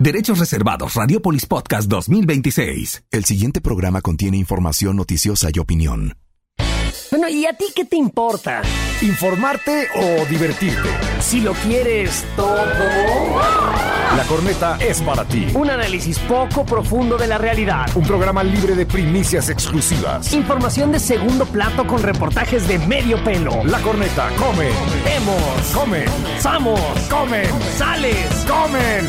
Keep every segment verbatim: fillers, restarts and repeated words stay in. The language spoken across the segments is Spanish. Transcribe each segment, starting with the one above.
Derechos reservados. Radiopolis Podcast dos mil veintiséis. El siguiente programa contiene información noticiosa y opinión. Bueno, ¿y a ti qué te importa? ¿Informarte o divertirte? Si lo quieres todo... La Corneta es para ti. Un análisis poco profundo de la realidad. Un programa libre de primicias exclusivas. Información de segundo plato con reportajes de medio pelo. La Corneta, come. Vemos. Come. Samos. Comen. Sales. Comen.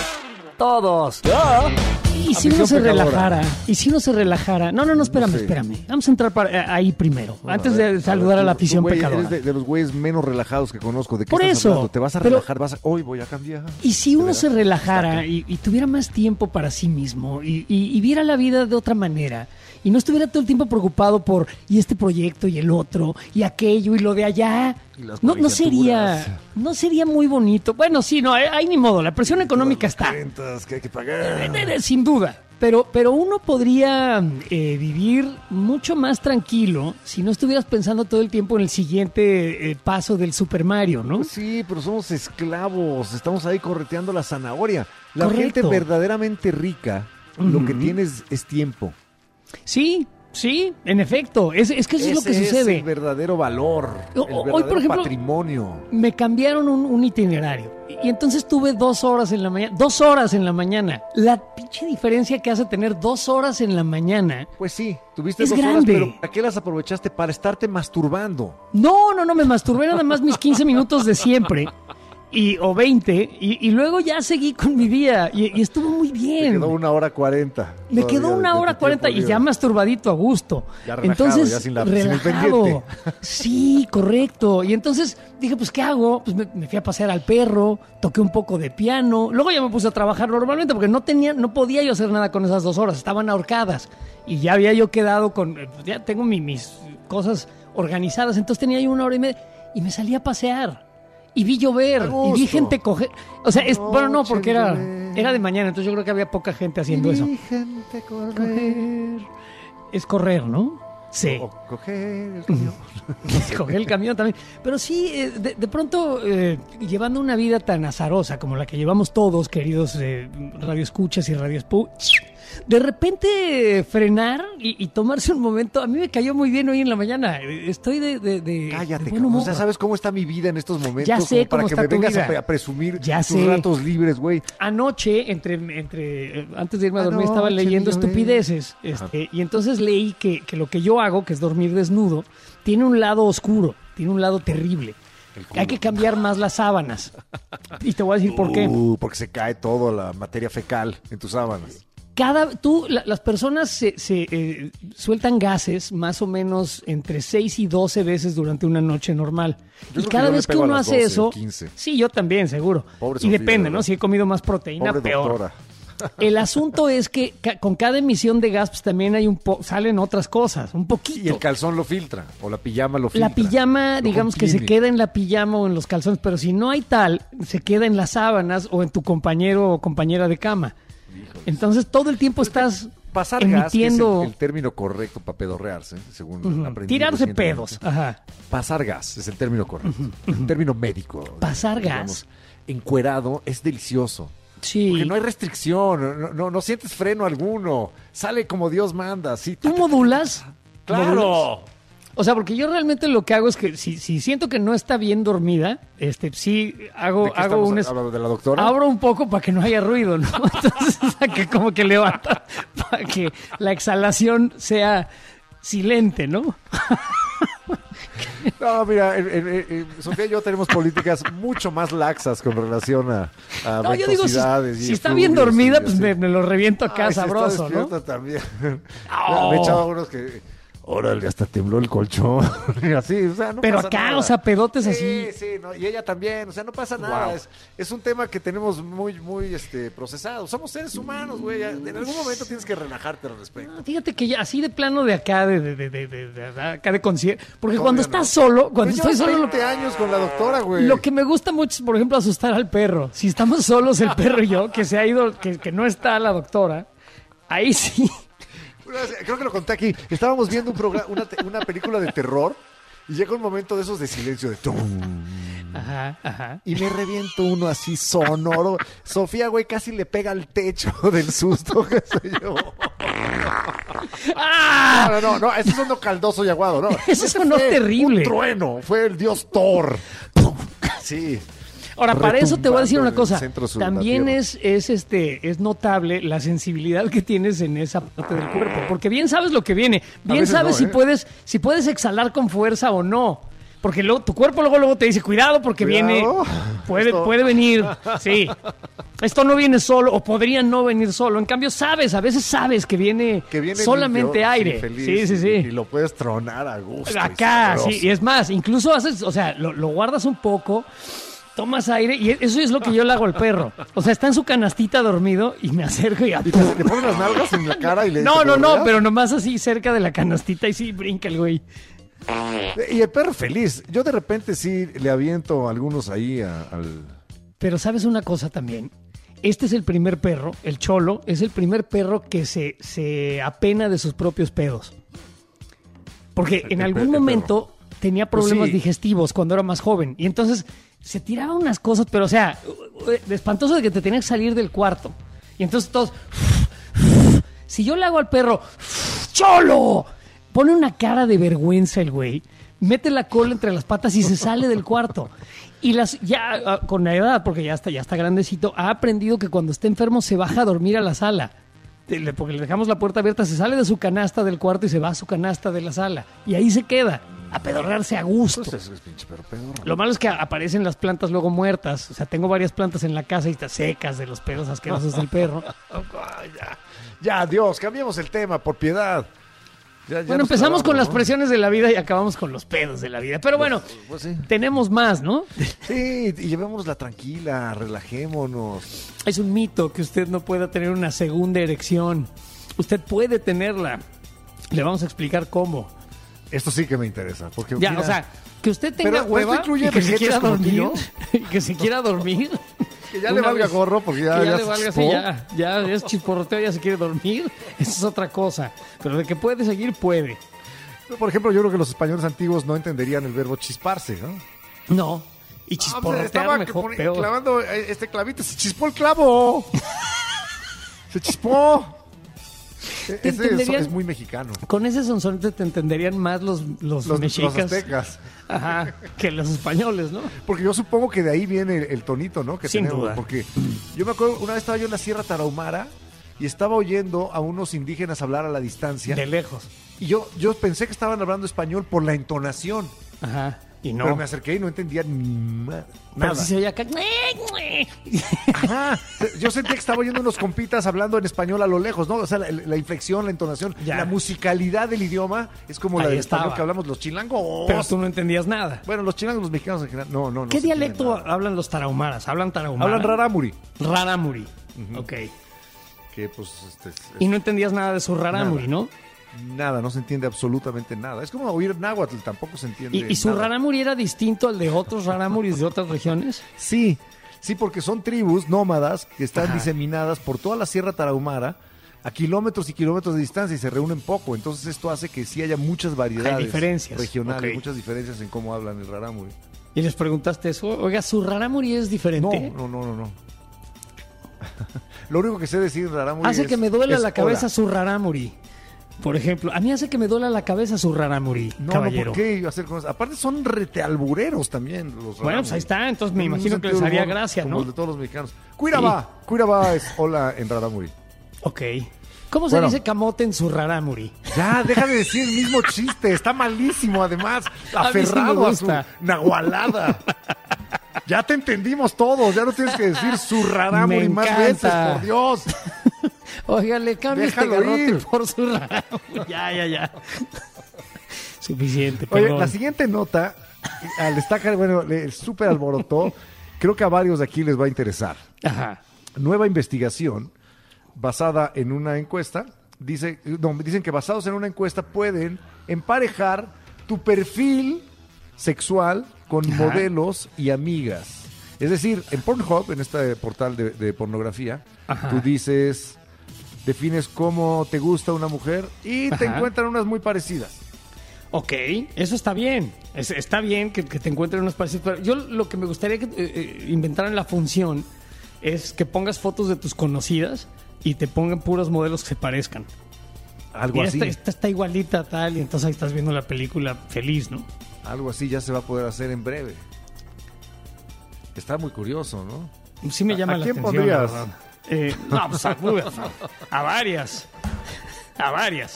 Todos. ¿Ya? ¿Y si uno se relajara? ¿Y si uno se relajara? No, no, no, espérame, no sé. espérame. Vamos a entrar para, ahí primero, no, antes ver, de saludar a, ver, a la afición tú, güey, pecadora. Eres de, de los güeyes menos relajados que conozco. ¿De qué Por estás eso, hablando? ¿Te vas a pero, relajar? Vas a, hoy voy a cambiar. ¿Y si uno se relajara y, y tuviera más tiempo para sí mismo y, y, y viera la vida de otra manera? Y no estuviera todo el tiempo preocupado por y este proyecto y el otro y aquello y lo de allá. No, no sería no sería muy bonito. Bueno, sí, no, hay, hay ni modo. La presión económica está. Cuentas que hay que pagar. Sin duda. Pero, pero uno podría eh, vivir mucho más tranquilo si no estuvieras pensando todo el tiempo en el siguiente eh, paso del Super Mario, ¿no? Pues sí, pero somos esclavos. Estamos ahí correteando la zanahoria. La Correcto. gente verdaderamente rica, uh-huh. lo que tiene es, es tiempo. Sí, sí, en efecto. Es, es que eso Ese es lo que sucede. Es el verdadero valor, el verdadero Hoy, por ejemplo, patrimonio. Me cambiaron un, un itinerario y, y entonces tuve dos horas en la mañana. Dos horas en la mañana. La pinche diferencia que hace tener dos horas en la mañana. Pues sí, tuviste es dos grande. horas, pero ¿para qué las aprovechaste? Para estarte masturbando. No, no, no, me masturbé nada más mis quince minutos de siempre. Y, o veinte, y, y luego ya seguí con mi día, y, y estuvo muy bien. Me quedó una hora cuarenta. Me quedó una hora cuarenta y ya masturbadito a gusto. Ya relajado, entonces, ya sin la, relajado. Sin el sí, correcto. Y entonces dije, pues, ¿qué hago? Pues me, me fui a pasear al perro, toqué un poco de piano, luego ya me puse a trabajar normalmente, porque no tenía, no podía yo hacer nada con esas dos horas, estaban ahorcadas. Y ya había yo quedado con, ya tengo mi, mis cosas organizadas, entonces tenía yo una hora y media, y me salí a pasear. Y vi llover, y vi gente coger... O sea, es, bueno, no, porque era, era de mañana, entonces yo creo que había poca gente haciendo y eso. Vi gente correr. Coger. Es correr, ¿no? Sí. O, o coger el camión. Coger el camión también. Pero sí, de, de pronto, eh, llevando una vida tan azarosa como la que llevamos todos, queridos eh, radioescuchas y radioespu... De repente frenar y, y tomarse un momento. A mí me cayó muy bien hoy en la mañana. Estoy de, de, de Cállate, de buen humor. O sea, ¿sabes cómo está mi vida en estos momentos? Ya sé como para cómo que está me tu vengas vida. a, a presumir ya tus sé. ratos libres, güey. Anoche, entre, entre eh, antes de irme a dormir, Anoche, estaba leyendo yo estupideces. Este, y entonces leí que, que lo que yo hago, que es dormir desnudo, tiene un lado oscuro, tiene un lado terrible. Hay que cambiar más las sábanas. Y te voy a decir por qué. Uh, porque se cae todo la materia fecal en tus sábanas. Cada, tú, la, las personas se, se eh, sueltan gases más o menos entre seis y doce veces durante una noche normal. Yo y cada vez que uno hace doce, eso, quince. Sí, yo también, seguro. Pobre y Sofía, depende, ¿verdad? ¿no? Si he comido más proteína, Pobre peor. doctora. El asunto es que ca- con cada emisión de gas pues, también hay un po- salen otras cosas, un poquito. Y el calzón lo filtra, o la pijama lo filtra. La pijama, lo digamos contiene. que se queda en la pijama o en los calzones, pero si no hay tal, se queda en las sábanas o en tu compañero o compañera de cama. Híjoles. Entonces todo el tiempo estás Pasar emitiendo... gas, que es el, el término correcto para pedorrearse, según uh-huh. aprendí. Tirarse pedos. Ajá. Pasar gas es el término correcto, Uh-huh. el término médico. Pasar digamos. gas. Encuerado es delicioso. Sí. Porque no hay restricción, no, no, no sientes freno alguno, sale como Dios manda. ¿Sí? ¿Tú modulas? ¡Claro! ¿Modulas? O sea, porque yo realmente lo que hago es que si, si siento que no está bien dormida, este, sí hago, ¿De qué hago un... estamos hablando? ¿De la doctora? Abro un poco para que no haya ruido, ¿no? Entonces, o sea, que como que levanta para que la exhalación sea silente, ¿no? No, mira, eh, eh, eh, Sofía y yo tenemos políticas mucho más laxas con relación a, a No, yo digo, si, ventosidades y si está bien efluvios dormida, y pues así. me, me lo reviento acá Ay, sabroso, si ¿no? está despierta también. Oh. Me echaba unos que... Órale, hasta tembló el colchón. Y así, o sea, no Pero pasa acá, nada. o sea, pedotes sí, así. Sí, no, y ella también, o sea, no pasa nada. Wow. Es, es un tema que tenemos muy, muy este, procesado. Somos seres humanos, güey. En algún momento tienes que relajarte al respecto. No, fíjate que ya así de plano de acá, de, de, de, de, de, de acá de concierto. Porque Todavía cuando no. estás solo, cuando Pues estoy llevas solo, lo, veinte años con la doctora, güey. lo que me gusta mucho es, por ejemplo, asustar al perro. Si estamos solos, el perro y yo, que se ha ido, que, que no está la doctora, ahí sí. Creo que lo conté aquí. Estábamos viendo un programa, una, te- una película de terror y llega un momento de esos de silencio de tum, Ajá, ajá. Y me reviento uno así sonoro. Sofía, güey, casi le pega al techo del susto que se llevó. ¡Ah! No, no, no, no, ese sonó caldoso y aguado, ¿no? Eso Ese sonó fue terrible. Un trueno, fue el dios Thor. Sí. Ahora, para eso te voy a decir una Retumbando cosa. en el centro sur de la También tierra. es, es, este, es notable la sensibilidad que tienes en esa parte del cuerpo. Porque bien sabes lo que viene. Bien veces sabes no, si, ¿eh? puedes, si puedes exhalar con fuerza o no. Porque luego, tu cuerpo luego, luego te dice, cuidado porque Cuidado. viene... Puede, Esto- puede venir, sí. Esto no viene solo o podría no venir solo. En cambio, sabes, a veces sabes que viene, Que viene solamente limpio, aire. sí, feliz, sí, sí, sí. Y, y lo puedes tronar a gusto. Acá, y sabroso. sí, y es más, incluso haces, o sea, lo, lo guardas un poco, tomas aire y eso es lo que yo le hago al perro. O sea, está en su canastita dormido y me acerco y... Y te, le pones las nalgas en la cara y le... No, te no, no, rodeas. pero nomás así cerca de la canastita y sí brinca el güey. Y el perro feliz. Yo de repente sí le aviento algunos ahí a- al... Pero ¿sabes una cosa también? Este es el primer perro, el Cholo, es el primer perro que se, se apena de sus propios pedos. Porque en El algún per- el momento tenía Pues problemas sí. digestivos cuando era más joven. Y entonces se tiraba unas cosas, pero o sea, de espantoso de que te tenía que salir del cuarto. Y entonces todos... Si yo le hago al perro, ¡Cholo! Pone una cara de vergüenza el güey, mete la cola entre las patas y se sale del cuarto. Y las ya ah, con la edad, porque ya está, ya está grandecito, ha aprendido que cuando está enfermo se baja a dormir a la sala. Te- le- Porque le dejamos la puerta abierta, se sale de su canasta del cuarto y se va a su canasta de la sala. Y ahí se queda, a pedorrearse a gusto. Pues eso es pinche perro pedorro. Lo malo es que aparecen las plantas luego muertas. O sea, tengo varias plantas en la casa y están secas de los pedos asquerosos del perro. Ay, ya, ya, Dios, cambiemos el tema, por piedad. Ya- ya Bueno, nos empezamos con clavamos, las ¿no? presiones de la vida y acabamos con los pedos de la vida. Pero bueno, Pues sí. tenemos más, ¿no? Sí, y llevémosla tranquila, relajémonos. Es un mito que usted no pueda tener una segunda erección. Usted puede tenerla. Le vamos a explicar cómo. Esto sí que me interesa, porque Ya, mira, o sea, que usted tenga Pero esto hueva incluye y que se vejetes quiera como dormir. yo. Y que se quiera dormir. que ya de le una valga vez. gorro, porque ya, que ya, ya le se valga chispó. así, ya, ya es chisporroteo, ya se quiere dormir. Eso es otra cosa. Pero de que puede seguir, puede. Por ejemplo, yo creo que los españoles antiguos no entenderían el verbo chisparse, ¿no? No. Y Ah, pues, chisporrotear estaba mejor, poni- peor. clavando eh, este clavito, se chispó el clavo. se chispó. E- Te Ese es, entenderían- es muy mexicano. Con ese sonsonete te entenderían más los, los, Los, los mexicas. aztecas. Ajá, que los españoles, ¿no? Porque yo supongo que de ahí viene el, el tonito, ¿no? Que Sin tenemos. duda. Porque yo me acuerdo, una vez estaba yo en la Sierra Tarahumara y estaba oyendo a unos indígenas hablar a la distancia. De lejos. Y yo, yo pensé que estaban hablando español por la entonación. Ajá. Y no. Pero me acerqué y no entendía ni ma- Pero nada. sí se oía acá. Ajá. Yo sentía que estaba oyendo unos compitas hablando en español a lo lejos, ¿no? O sea, la, la inflexión, la entonación, Ya. la musicalidad del idioma es como la Ahí del estaba. español que hablamos los chilangos. Pero tú no entendías nada. Bueno, los chilangos, los mexicanos en general, no, no, no. ¿Qué se entiende dialecto nada. hablan los tarahumaras? ¿Hablan tarahumara? Hablan rarámuri. Rarámuri. Ok. Que pues, este, es- Y no entendías nada de su rarámuri, Nada. ¿no? nada, no se entiende absolutamente nada. Es como oír náhuatl, tampoco se entiende ¿Y, y su nada. rarámuri era distinto al de otros rarámuris de otras regiones? Sí, sí, porque son tribus nómadas que están Ajá. diseminadas por toda la Sierra Tarahumara a kilómetros y kilómetros de distancia y se reúnen poco. Entonces esto hace que sí haya muchas variedades Hay diferencias. regionales, Ok. muchas diferencias en cómo hablan el rarámuri. Y les preguntaste eso. Oiga, ¿su rarámuri es No, diferente? no, no, no, no. Lo único que sé decir rarámuri Hace es- que me duela es la cabeza hola. su rarámuri. Por ejemplo, a mí hace que me duela la cabeza su rarámuri, No, caballero. no, ¿por qué iba a hacer con eso? Aparte son retealbureros también los Bueno, rarámuri. pues ahí está. Entonces me Tienen un imagino que sentido les de haría humor gracia, como ¿no? el de todos los mexicanos. Cuiraba, Cuiraba es hola en rarámuri. Ok. ¿Cómo se Bueno. dice camote en su rarámuri? Ya, deja de decir el mismo chiste, está malísimo además, A mí sí me aferrado a, su gusta. nahualada. Ya te entendimos todos, ya no tienes que decir su rarámuri Me más encanta. veces, por Dios. Oiga, le cambio este Déjalo garrote ir. por su rarámuri. Ya, ya, ya. Suficiente, Oye, perdón. la siguiente nota, al estar, bueno, le súper alborotó, creo que a varios de aquí les va a interesar. Ajá. Nueva investigación basada en una encuesta, dice, no, dicen que basados en una encuesta pueden emparejar tu perfil sexual con Ajá. modelos y amigas. Es decir, en Pornhub, en este portal de, de pornografía, Ajá. tú dices, defines cómo te gusta una mujer y te Ajá. encuentran unas muy parecidas. Ok, eso está bien. Es- está bien que, que te encuentren unos parecidos. Pero yo lo que me gustaría que eh, eh, inventaran la función es que pongas fotos de tus conocidas y te pongan puros modelos que se parezcan. Algo Mira, así. esta, esta está igualita tal, y entonces ahí estás viendo la película feliz, ¿no? Algo así ya se va a poder hacer en breve. Está muy curioso, ¿no? Sí me llama ¿A la quién atención. pondrías? la verdad. Eh, no, pues a, a varias. A varias.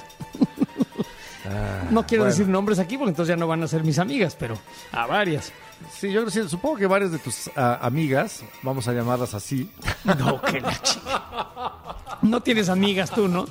No quiero bueno. decir nombres aquí porque entonces ya no van a ser mis amigas, pero a varias. Sí, yo sí, supongo que varias de tus ah, amigas, vamos a llamarlas así. No, que la chica. No tienes amigas tú, ¿no?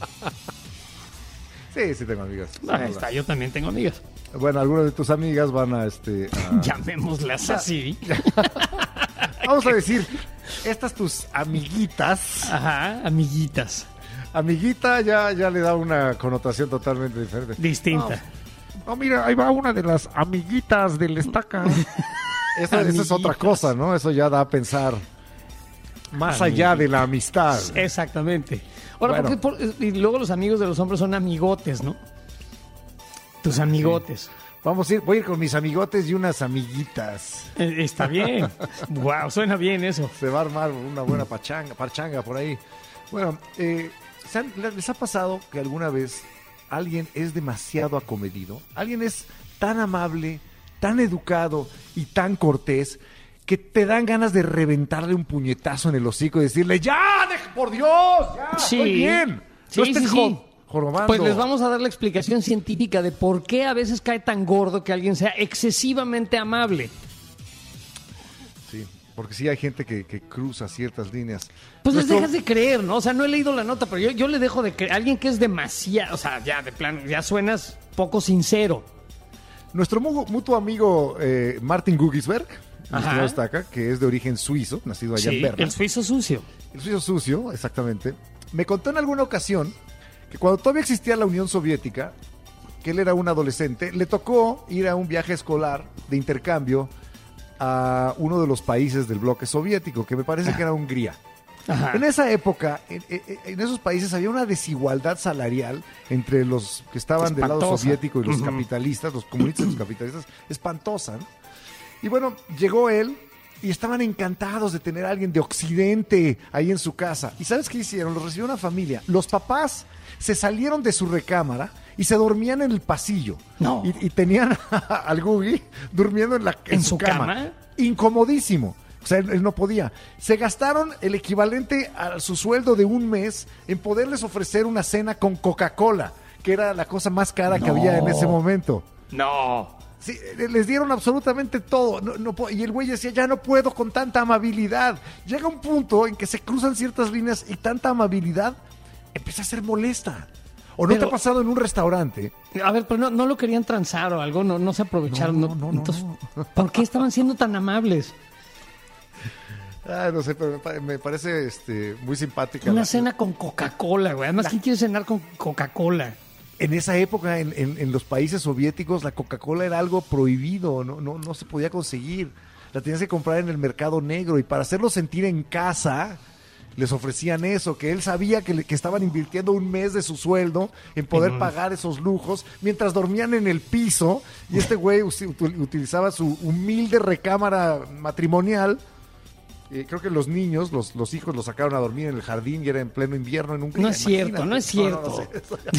Sí, sí tengo amigas. sin Ahí duda. está, yo también tengo amigas. Bueno, algunas de tus amigas van a este. a- Llamémoslas así. Vamos a decir, estas tus amiguitas. Ajá, amiguitas. Amiguita ya, ya le da una connotación totalmente diferente. Distinta. No, mira, ahí va una de las amiguitas del estaca. Eso, eso es otra Amiguitas. cosa, ¿no? Eso ya da a pensar más allá de la amistad. Exactamente. Ahora, Bueno. ¿por qué por- y luego los amigos de los hombres son amigotes, ¿no? Tus amigotes. Vamos a ir, voy a ir con mis amigotes y unas amiguitas. Eh, Está bien. Wow, suena bien eso. Se va a armar una buena pachanga, parchanga por ahí. Bueno, eh, ¿se han- ¿les ha pasado que alguna vez alguien es demasiado acomedido? Alguien es tan amable, tan educado y tan cortés que te dan ganas de reventarle un puñetazo en el hocico y decirle, ¡ya, deja, por Dios! ¡Ya, Sí. estoy bien! Sí, No sí, estés sí. jo- jorobando. Pues les vamos a dar la explicación científica de por qué a veces cae tan gordo que alguien sea excesivamente amable. Sí, porque sí hay gente que, que cruza ciertas líneas. Pues les Nuestro- dejas de creer, ¿no? O sea, no he leído la nota, pero yo, yo le dejo de creer. Alguien que es demasiado, o sea, ya de plano, ya suenas poco sincero. Nuestro mu- mutuo amigo eh, Martin Gugisberg, Ajá. nuestro destaca, que es de origen suizo, nacido allá en Sí, Berna. el suizo sucio. El suizo sucio, exactamente. Me contó en alguna ocasión que cuando todavía existía la Unión Soviética, que él era un adolescente, le tocó ir a un viaje escolar de intercambio a uno de los países del bloque soviético, que me parece que era Hungría. Ajá. En esa época, en, en- en esos países había una desigualdad salarial entre los que estaban del lado Espantosa. soviético y los Ujú. capitalistas, los comunistas y los capitalistas, espantosa, ¿no? Y bueno, llegó él y estaban encantados de tener a alguien de Occidente ahí en su casa. ¿Y sabes qué hicieron? Los recibió una familia. Los papás se salieron de su recámara y se dormían en el pasillo. No. Y, y tenían al Gugi durmiendo en, la, ¿En su cama? Incomodísimo. O sea, él, él no podía. Se gastaron el equivalente a su sueldo de un mes en poderles ofrecer una cena con Coca-Cola, que era la cosa más cara que No. había en ese momento. No. Sí, les dieron absolutamente todo. No, no po- y el güey decía, ya no puedo con tanta amabilidad. Llega un punto en que se cruzan ciertas líneas y tanta amabilidad empieza a ser molesta. ¿O no Pero- te ha pasado en un restaurante? A ver, pero no, no lo querían transar o algo, no, no se aprovecharon. No, No, no, no, Entonces, ¿por qué estaban siendo tan amables? Ah, no sé, pero me, pa- me parece este, muy simpática. Una la- cena con Coca-Cola, güey. Además, ¿quién quiere cenar con Coca-Cola? En esa época, en, en- en los países soviéticos, la Coca-Cola era algo prohibido, no, no, no se podía conseguir. La tenías que comprar en el mercado negro y para hacerlo sentir en casa, les ofrecían eso, que él sabía que, le- que estaban invirtiendo un mes de su sueldo en poder pagar esos lujos, mientras dormían en el piso y este güey usi- util- utilizaba su humilde recámara matrimonial. Eh, creo que los niños, los, los hijos los sacaron a dormir en el jardín y era en pleno invierno en un No es cierto, no es cierto.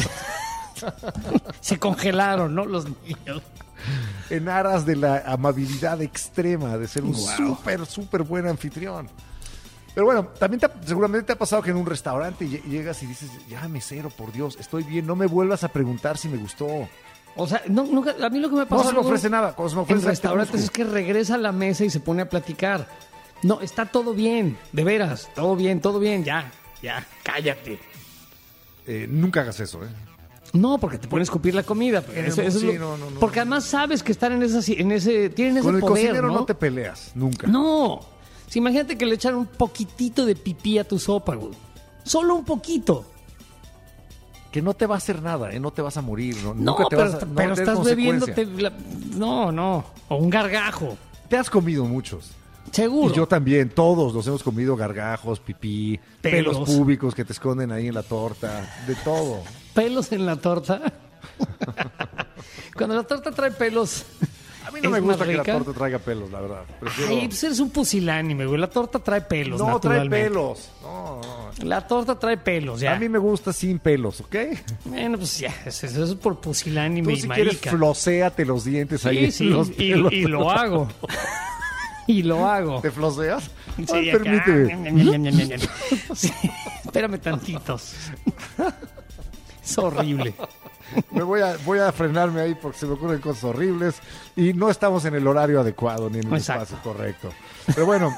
Se congelaron, ¿no? Los niños. En aras de la amabilidad extrema, de ser un Wow. súper, súper buen anfitrión. Pero bueno, también te ha- seguramente te ha pasado que en un restaurante lle- llegas y dices, ya mesero, por Dios, estoy bien, no me vuelvas a preguntar si me gustó. O sea, no, nunca- a mí lo que me No pasa se me luego ofrece nada, cuando se me en ofrece restaurantes es que regresa a la mesa y se pone a platicar. No, está todo bien, de veras, todo bien, todo bien, ya, ya, cállate. Eh, nunca hagas eso, ¿eh? No, porque te pones a escupir la comida. En el Eso- eso es sí, lo- no, no, no. porque además sabes que están en, esa, en ese, tienen ese Con el poder, cocinero ¿no? no te peleas, nunca. No. Sí, imagínate que le echan un poquitito de pipí a tu sopa, güey. Solo un poquito. Que no te va a hacer nada, ¿eh? No te vas a morir, ¿no? No, nunca te pero, vas a no pero va a tener estás consecuencia. bebiéndote... la- No, no. O un gargajo. Te has comido muchos. Seguro. Y yo también, todos los hemos comido gargajos, pipí, pelos, Pelos. públicos que te esconden ahí en la torta, de todo. Pelos en la torta. Cuando la torta trae pelos. A mí no ¿Es me gusta más que la rica? torta traiga pelos, la verdad. Prefiero... Ay, pues eres un pusilánime, güey. La torta trae pelos, no, trae naturalmente. pelos. No, no. La torta trae pelos, ya. A mí me gusta sin pelos, ¿ok? Bueno, pues ya, eso, eso es por pusilánime Tú y si quieres marica. flocéate los dientes ahí Sí, en sí, los y, pelos. y lo hago. y lo hago. ¿Te floceas? Sí, Ay, acá. permíteme. Ñam, ñam, ñam, ñam, ñam. Sí, espérame tantitos. Es horrible. Me voy a, voy a frenarme ahí porque se me ocurren cosas horribles y no estamos en el horario adecuado ni en el Exacto. espacio correcto. Pero bueno,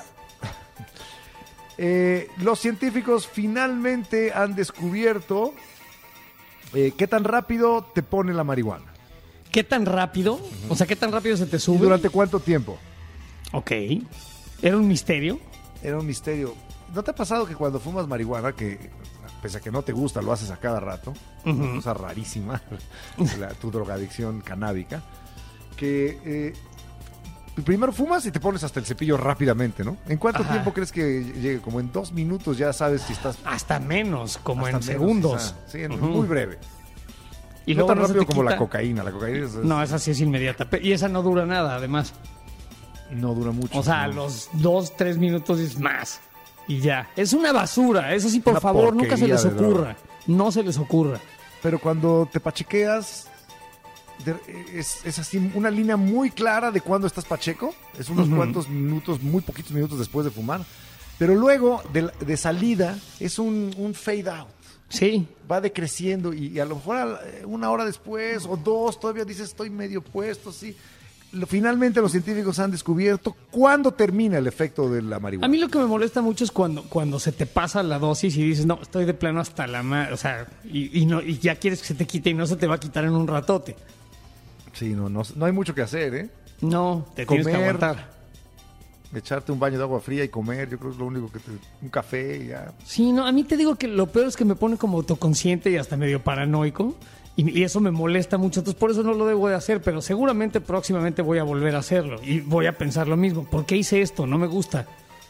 eh, los científicos finalmente han descubierto eh, qué tan rápido te pone la marihuana. ¿Qué tan rápido? O sea, ¿qué tan rápido se te ¿Y sube? durante cuánto tiempo? Ok. ¿Era un misterio? Era un misterio. ¿No te ha pasado que cuando fumas marihuana, que pese a que no te gusta, lo haces a cada rato? Ujú. Una cosa rarísima, la- tu drogadicción canábica, que eh, primero fumas y te pones hasta el cepillo rápidamente, ¿no? ¿En cuánto Ajá. tiempo crees que llegue? Como en dos minutos ya sabes si estás... Hasta menos, como hasta en menos, segundos. quizá. Sí, en- Ujú. muy breve. Y no luego tan no se rápido te como la quita. cocaína. La cocaína es- es- No, esa sí es inmediata. Pe- Y esa no dura nada, además. no dura mucho. O sea, a ¿no? los dos, tres minutos es más. Y ya. Es una basura. Eso sí, por Una favor, nunca se porquería les de ocurra. droga. No se les ocurra. Pero cuando te pachequeas, de- es, es así una línea muy clara de cuando estás pacheco. Es unos Ujú. cuantos minutos, muy poquitos minutos después de fumar. Pero luego, de, de salida, es un, un fade out. Sí. Va decreciendo y, y a lo mejor a- una hora después o dos todavía dices estoy medio puesto, sí. Lo- finalmente los científicos han descubierto cuándo termina el efecto de la marihuana. A mí lo que me molesta mucho es cuando, cuando se te pasa la dosis y dices, no, estoy de plano hasta la madre. O sea, y, y, no, y ya quieres que se te quite y no se te va a quitar en un ratote. Sí, no, no, no hay mucho que hacer, ¿eh? No, te tienes que Comer. aguantar. Echarte un baño de agua fría y comer, yo creo que es lo único que te... Un café y ya. Sí, no, a mí te digo que lo peor es que me pone como autoconsciente y hasta medio paranoico. Y, y eso me molesta mucho. Entonces, por eso no lo debo de hacer. Pero seguramente próximamente voy a volver a hacerlo. Y voy a pensar lo mismo. ¿Por qué hice esto? No me gusta.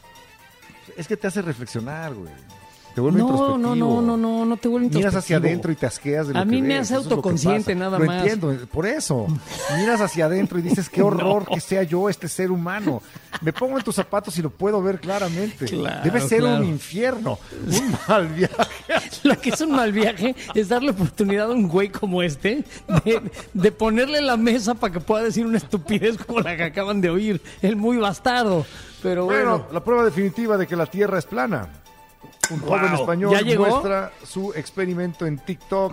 Es que te hace reflexionar, güey. Te vuelve No, introspectivo. no, no, no, no, no te vuelve Miras hacia introspectivo. adentro y te asqueas de lo A que mí me ves. hace Eso es lo que autoconsciente, pasa. nada lo más. entiendo, por eso. Miras hacia adentro y dices, qué horror No. que sea yo este ser humano. Me pongo en tus zapatos y lo puedo ver claramente. Claro, Debe ser claro. un infierno, un mal viaje. Lo que es un mal viaje es darle oportunidad a un güey como este de, de ponerle la mesa para que pueda decir una estupidez como la que acaban de oír. El muy bastardo. Pero bueno, Bueno, la prueba definitiva de que la Tierra es plana. Un joven Wow. español ¿Ya llegó? muestra su experimento en TikTok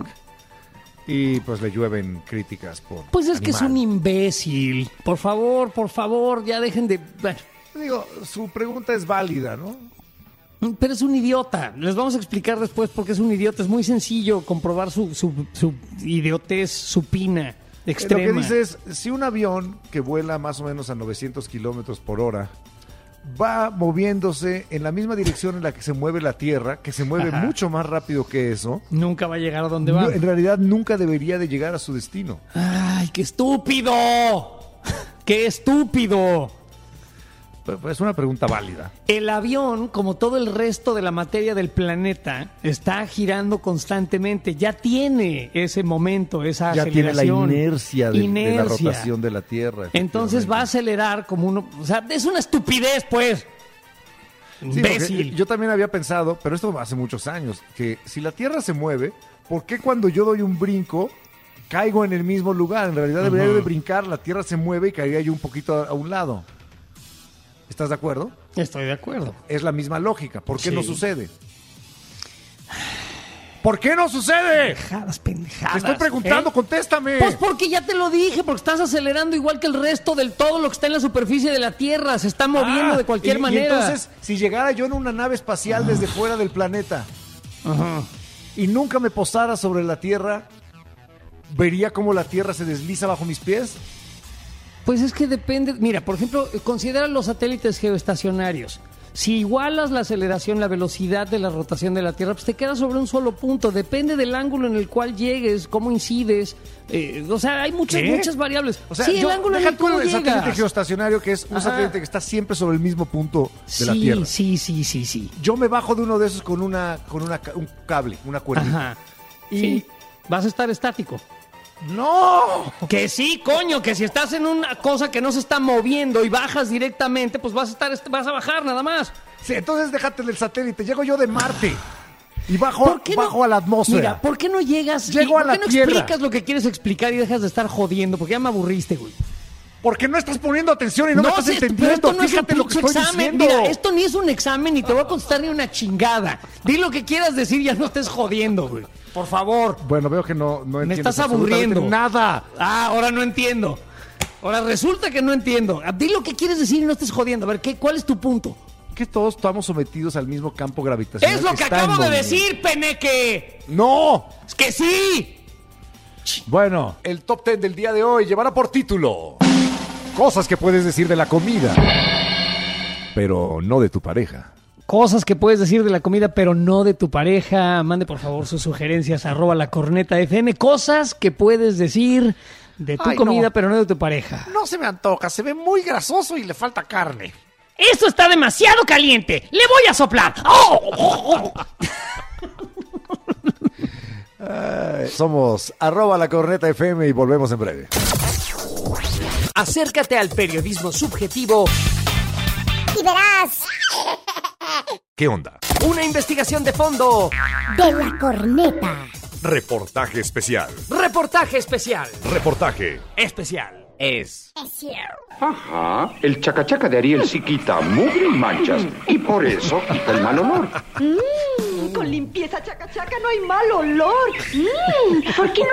y pues le llueven críticas por pues es que es un animal. imbécil. Por favor, por favor, ya dejen de... bueno, Digo, su pregunta es válida, ¿no? pero es un idiota. Les vamos a explicar después por qué es un idiota. Es muy sencillo comprobar su, su, su idiotez supina, extrema. Lo que dice es, si un avión que vuela más o menos a novecientos kilómetros por hora va moviéndose en la misma dirección en la que se mueve la Tierra, que se mueve Ajá. mucho más rápido que eso, Nunca va a llegar a donde va. no- en realidad nunca debería de llegar a su destino. ¡Ay, qué estúpido! ¡Qué estúpido! Pero, pues, es una pregunta válida. El avión, como todo el resto de la materia del planeta, está girando constantemente. Ya tiene ese momento, esa Ya tiene la aceleración. inercia de, de la Inercia. rotación de la Tierra. Entonces va a acelerar como uno... O sea, es una estupidez, pues. Sí, porque Imbécil. yo también había pensado, pero esto hace muchos años, que si la Tierra se mueve, ¿por qué cuando yo doy un brinco caigo en el mismo lugar? En realidad debería Ujú. de brincar, la Tierra se mueve y caería yo un poquito a, a un lado. ¿Estás de acuerdo? Estoy de acuerdo. Es la misma lógica. ¿Por qué Sí. no sucede? ¿Por qué no sucede? Pendejadas, pendejadas. Te estoy preguntando, ¿eh? contéstame. Pues porque ya te lo dije, porque estás acelerando igual que el resto del todo lo que está en la superficie de la Tierra. Se está moviendo Ah, de cualquier y- y manera. entonces, si llegara yo en una nave espacial desde fuera del planeta Ajá. y nunca me posara sobre la Tierra, ¿vería cómo la Tierra se desliza bajo mis pies? Pues es que depende. Mira, por ejemplo, considera los satélites geoestacionarios. Si igualas la aceleración, la velocidad de la rotación de la Tierra, pues te quedas sobre un solo punto. Depende del ángulo en el cual llegues, cómo incides. eh, o sea, hay muchas, ¿Qué? muchas variables. O sea, sí, yo, el ángulo en deja el tú cómo el satélite llegas. geoestacionario, que es un Ajá. satélite que está siempre sobre el mismo punto de Sí, la Tierra. sí, sí, sí, sí. Yo me bajo de uno de esos con una con una ca- un cable, una cuerdita. Ajá. Y Sí, vas a estar estático. ¡No! Que sí, coño, que si estás en una cosa que no se está moviendo y bajas directamente, pues vas a estar, vas a bajar nada más. Sí, entonces déjate del satélite. Llego yo de Marte. Y bajo, ¿Por qué no- bajo a la atmósfera. Mira, ¿por qué no llegas Llego y a por la qué no Tierra. explicas lo que quieres explicar y dejas de estar jodiendo? Porque ya me aburriste, güey. Porque no estás poniendo atención y no, me estás sí, pero entendiendo. esto no Fíjate es un lo que pinche estoy examen. diciendo. Mira, esto ni es un examen ni te voy a contestar ni una chingada. Di lo que quieras decir, ya no estés jodiendo, güey. Por favor. Bueno, veo que no, no Me entiendes estás aburriendo. absolutamente nada. Ah, ahora no entiendo. Ahora resulta que no entiendo. Di lo que quieres decir y no estés jodiendo. A ver, ¿qué, ¿cuál es tu punto? Que todos estamos sometidos al mismo campo gravitacional. Es lo que está acabo en de movimiento. decir, peneque. ¡No! Es que sí. Bueno, el top ten del día de hoy llevará por título cosas que puedes decir de la comida, pero no de tu pareja. Cosas que puedes decir de la comida, pero no de tu pareja. Mande por favor sus sugerencias, arroba la corneta F M. Cosas que puedes decir de tu Ay, comida, no. pero no de tu pareja. No se me antoja, se ve muy grasoso y le falta carne. ¡Esto está demasiado caliente! ¡Le voy a soplar! ¡Oh! ¡Oh! Ay, somos arroba la corneta F M y volvemos en breve. Acércate al periodismo subjetivo. Y verás ¿Qué onda? Una investigación de fondo. de la corneta. Reportaje especial. Reportaje especial. Reportaje. Especial. Es. Ajá, el chacachaca de Ariel sí quita mugre y manchas. Y por eso quita el mal olor. Mm, con limpieza chaca chaca no hay mal olor. Mm, ¿por qué no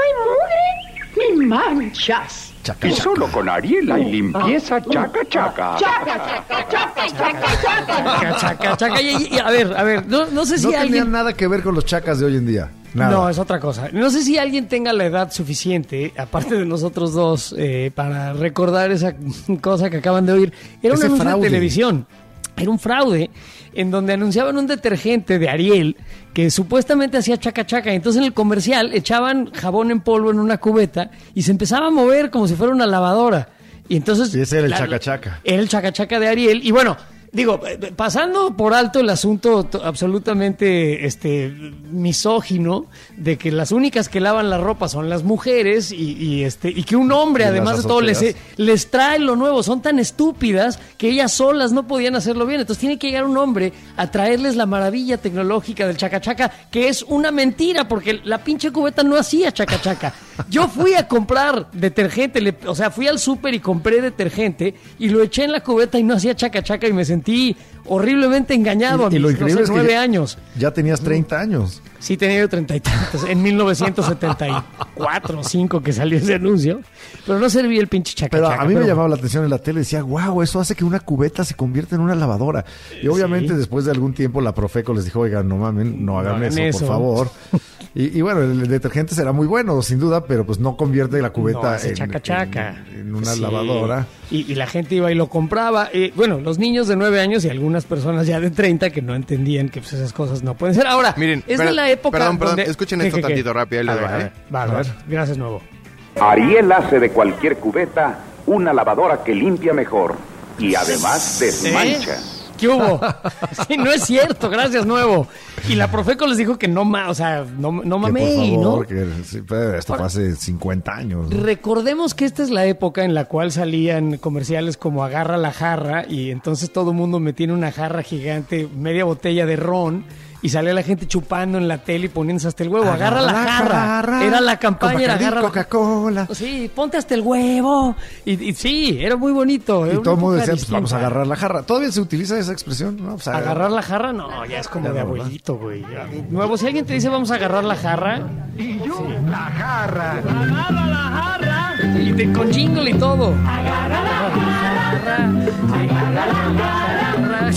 hay mugre ni manchas? Y solo con Ariel hay limpieza chaca chaca. Chaca, chaca, chaca, chaca, chaca. Chaca, chaca, chaca. Y, y, a ver, a ver, no, no sé si No tenían alguien... nada que ver con los chacas de hoy en día. Nada. No, es otra cosa. No sé si alguien tenga la edad suficiente, aparte de nosotros dos, eh, para recordar esa cosa que acaban de oír. Era un Ese anuncio fraude. de televisión. Era un fraude en donde anunciaban un detergente de Ariel que supuestamente hacía chaca chaca. Entonces en el comercial echaban jabón en polvo en una cubeta y se empezaba a mover como si fuera una lavadora. Y entonces... Y ese era el la- chaca chaca. Era el chaca chaca de Ariel. Y bueno... Digo, eh, pasando por alto el asunto to- absolutamente este misógino de que las únicas que lavan la ropa son las mujeres y, y, este y que un hombre Y además las de todo les, azoteas. les trae lo nuevo, son tan estúpidas que ellas solas no podían hacerlo bien, entonces tiene que llegar un hombre a traerles la maravilla tecnológica del chaca chaca, que es una mentira porque la pinche cubeta no hacía chaca chaca. Yo fui a comprar detergente, le- o sea, fui al súper y compré detergente y lo eché en la cubeta y no hacía chaca chaca y me sentí horriblemente engañado a Y, y lo mis, no increíble sé, es que nueve ya, años. ya tenías treinta años. Sí, tenía yo treinta y tantos, en mil novecientos setenta y cuatro o cinco que salió ese anuncio, pero no servía el pinche chaca Pero chaca. a mí me pero- llamaba la atención en la tele. Decía, wow, eso hace que una cubeta se convierta en una lavadora. Y obviamente Sí. después de algún tiempo la Profeco les dijo, oigan, no mamen, no hagan hagan eso, eso. por favor. Y, y bueno, el detergente será muy bueno, sin duda, pero pues no convierte la No, cubeta hace en, chaca chaca. en- en una Sí. lavadora. Y, y la gente iba y lo compraba. Y, bueno, los niños de nueve años y algunas personas ya de treinta que no entendían que pues, esas cosas no pueden ser. Ahora, Miren, es per- de la época. perdón, perdón, donde- escuchen ¿Qué, esto qué, qué? tantito rápido, ahí les A ver, va, a ¿eh? ver, va, va. Gracias, nuevo. Ariel hace de cualquier cubeta una lavadora que limpia mejor. Y además desmancha. ¿Qué hubo? Sí, no es cierto, gracias, nuevo. Y la Profeco les dijo que no ma, o sea, no, no Que mamey, por ¿no? favor, que sí, pero esto fue hace cincuenta años. ¿no? Recordemos que esta es la época en la cual salían comerciales como Agarra la jarra y entonces todo el mundo metía en una jarra gigante media botella de ron y salía la gente chupando en la tele y poniéndose hasta el huevo. Agarra, la, jarra. Era la campaña, era agarra la Coca-Cola. Sí, ponte hasta el huevo. Y, y sí, era muy bonito. Y era todo el una mundo época decía, pues distinta. vamos a agarrar la jarra. ¿Todavía se utiliza esa expresión? ¿No? Pues, Agarrar la jarra, no, ya es como Ya de no, ¿verdad? abuelito, güey. Nuevo, si alguien te dice vamos a agarrar la jarra. Y yo, la jarra. Agarra la jarra. Y te, con jingle y todo. Agarra la jarra. Agarra la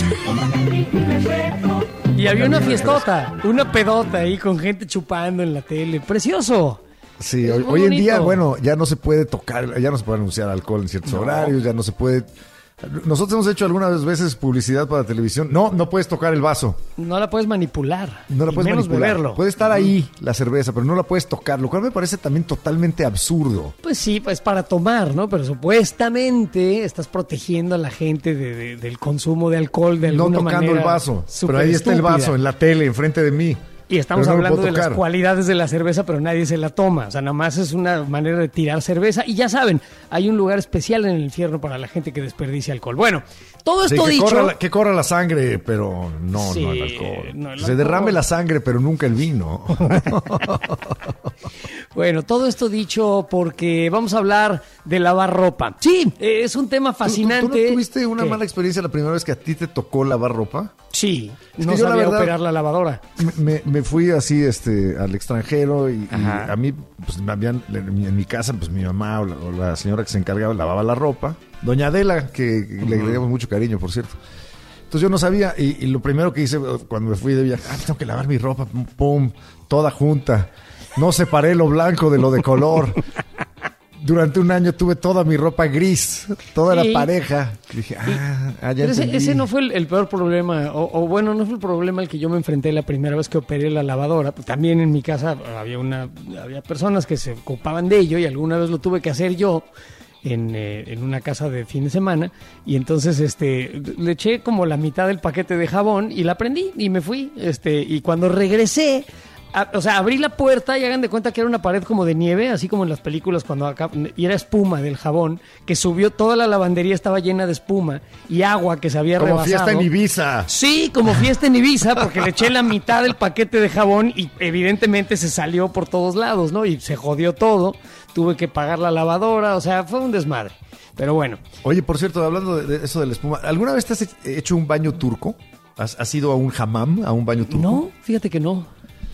jarra. Y había una fiestota, una pedota ahí con gente chupando en la tele. Precioso. Sí, Es hoy, muy hoy en día, bonito. bueno, ya no se puede tocar, ya no se puede anunciar alcohol en ciertos horarios, ya no se puede... Nosotros hemos hecho algunas veces publicidad para televisión. No, no puedes tocar el vaso, No la puedes manipular. no la y puedes menos manipular. beberlo. Puede estar ahí la cerveza, pero no la puedes tocar, lo cual me parece también totalmente absurdo. Pues sí, pues para tomar, ¿no? Pero supuestamente estás protegiendo a la gente de, de- del consumo de alcohol de No alguna tocando manera. el vaso, súper pero ahí está el estúpida. vaso en la tele, enfrente de mí. Y estamos Pero no lo hablando puedo de las tocar. cualidades de la cerveza, pero nadie se la toma. O sea, nada más es una manera de tirar cerveza. Y ya saben, hay un lugar especial en el infierno para la gente que desperdicia alcohol. Bueno, todo Sí, esto que, dicho... corra la, que corra la sangre, pero no, Sí, no el alcohol. no el Se alcohol. derrame la sangre, pero nunca el vino. Bueno, todo esto dicho porque vamos a hablar de lavar ropa. Sí, eh, es un tema ¿Tú- tú- fascinante. ¿Tú, no tuviste una ¿Qué? mala experiencia la primera vez que a ti te tocó lavar ropa? Sí, Es no que yo, la sabía verdad, operar la lavadora. Me, me- me fui así este, al extranjero y, y Ajá. a mí, pues me habían, en mi, en mi casa, pues mi mamá o la, o la señora que se encargaba lavaba la ropa. Doña Adela, que, que le agregamos mucho cariño, por cierto. Entonces yo no sabía y, y lo primero que hice cuando me fui de viaje, ah, tengo que lavar mi ropa, pum, pum, toda junta. No separé lo blanco de lo de color. Durante un año tuve toda mi ropa gris, toda Sí. la pareja. Dije, ah, ah, ya Pero ese, entendí. ese no fue el, el peor problema, o, o bueno, no fue el problema al que yo me enfrenté la primera vez que operé la lavadora. Pues también en mi casa había una había personas que se ocupaban de ello y alguna vez lo tuve que hacer yo en, eh, en una casa de fin de semana y entonces este le eché como la mitad del paquete de jabón y la prendí y me fui. Este, y cuando regresé, a- o sea, abrí la puerta y hagan de cuenta que era una pared como de nieve, así como en las películas cuando acá, y era espuma del jabón, que subió, toda la lavandería estaba llena de espuma y agua que se había Como rebasado. fiesta en Ibiza. Sí, como fiesta en Ibiza, porque le eché la mitad del paquete de jabón y evidentemente se salió por todos lados, ¿no? Y se jodió todo, tuve que pagar la lavadora, o sea, fue un desmadre. Pero bueno, Oye, por cierto, hablando de, de eso de la espuma, ¿alguna vez te has hecho un baño turco? ¿Has, has ido a un hammam, a un baño turco? no, fíjate que no.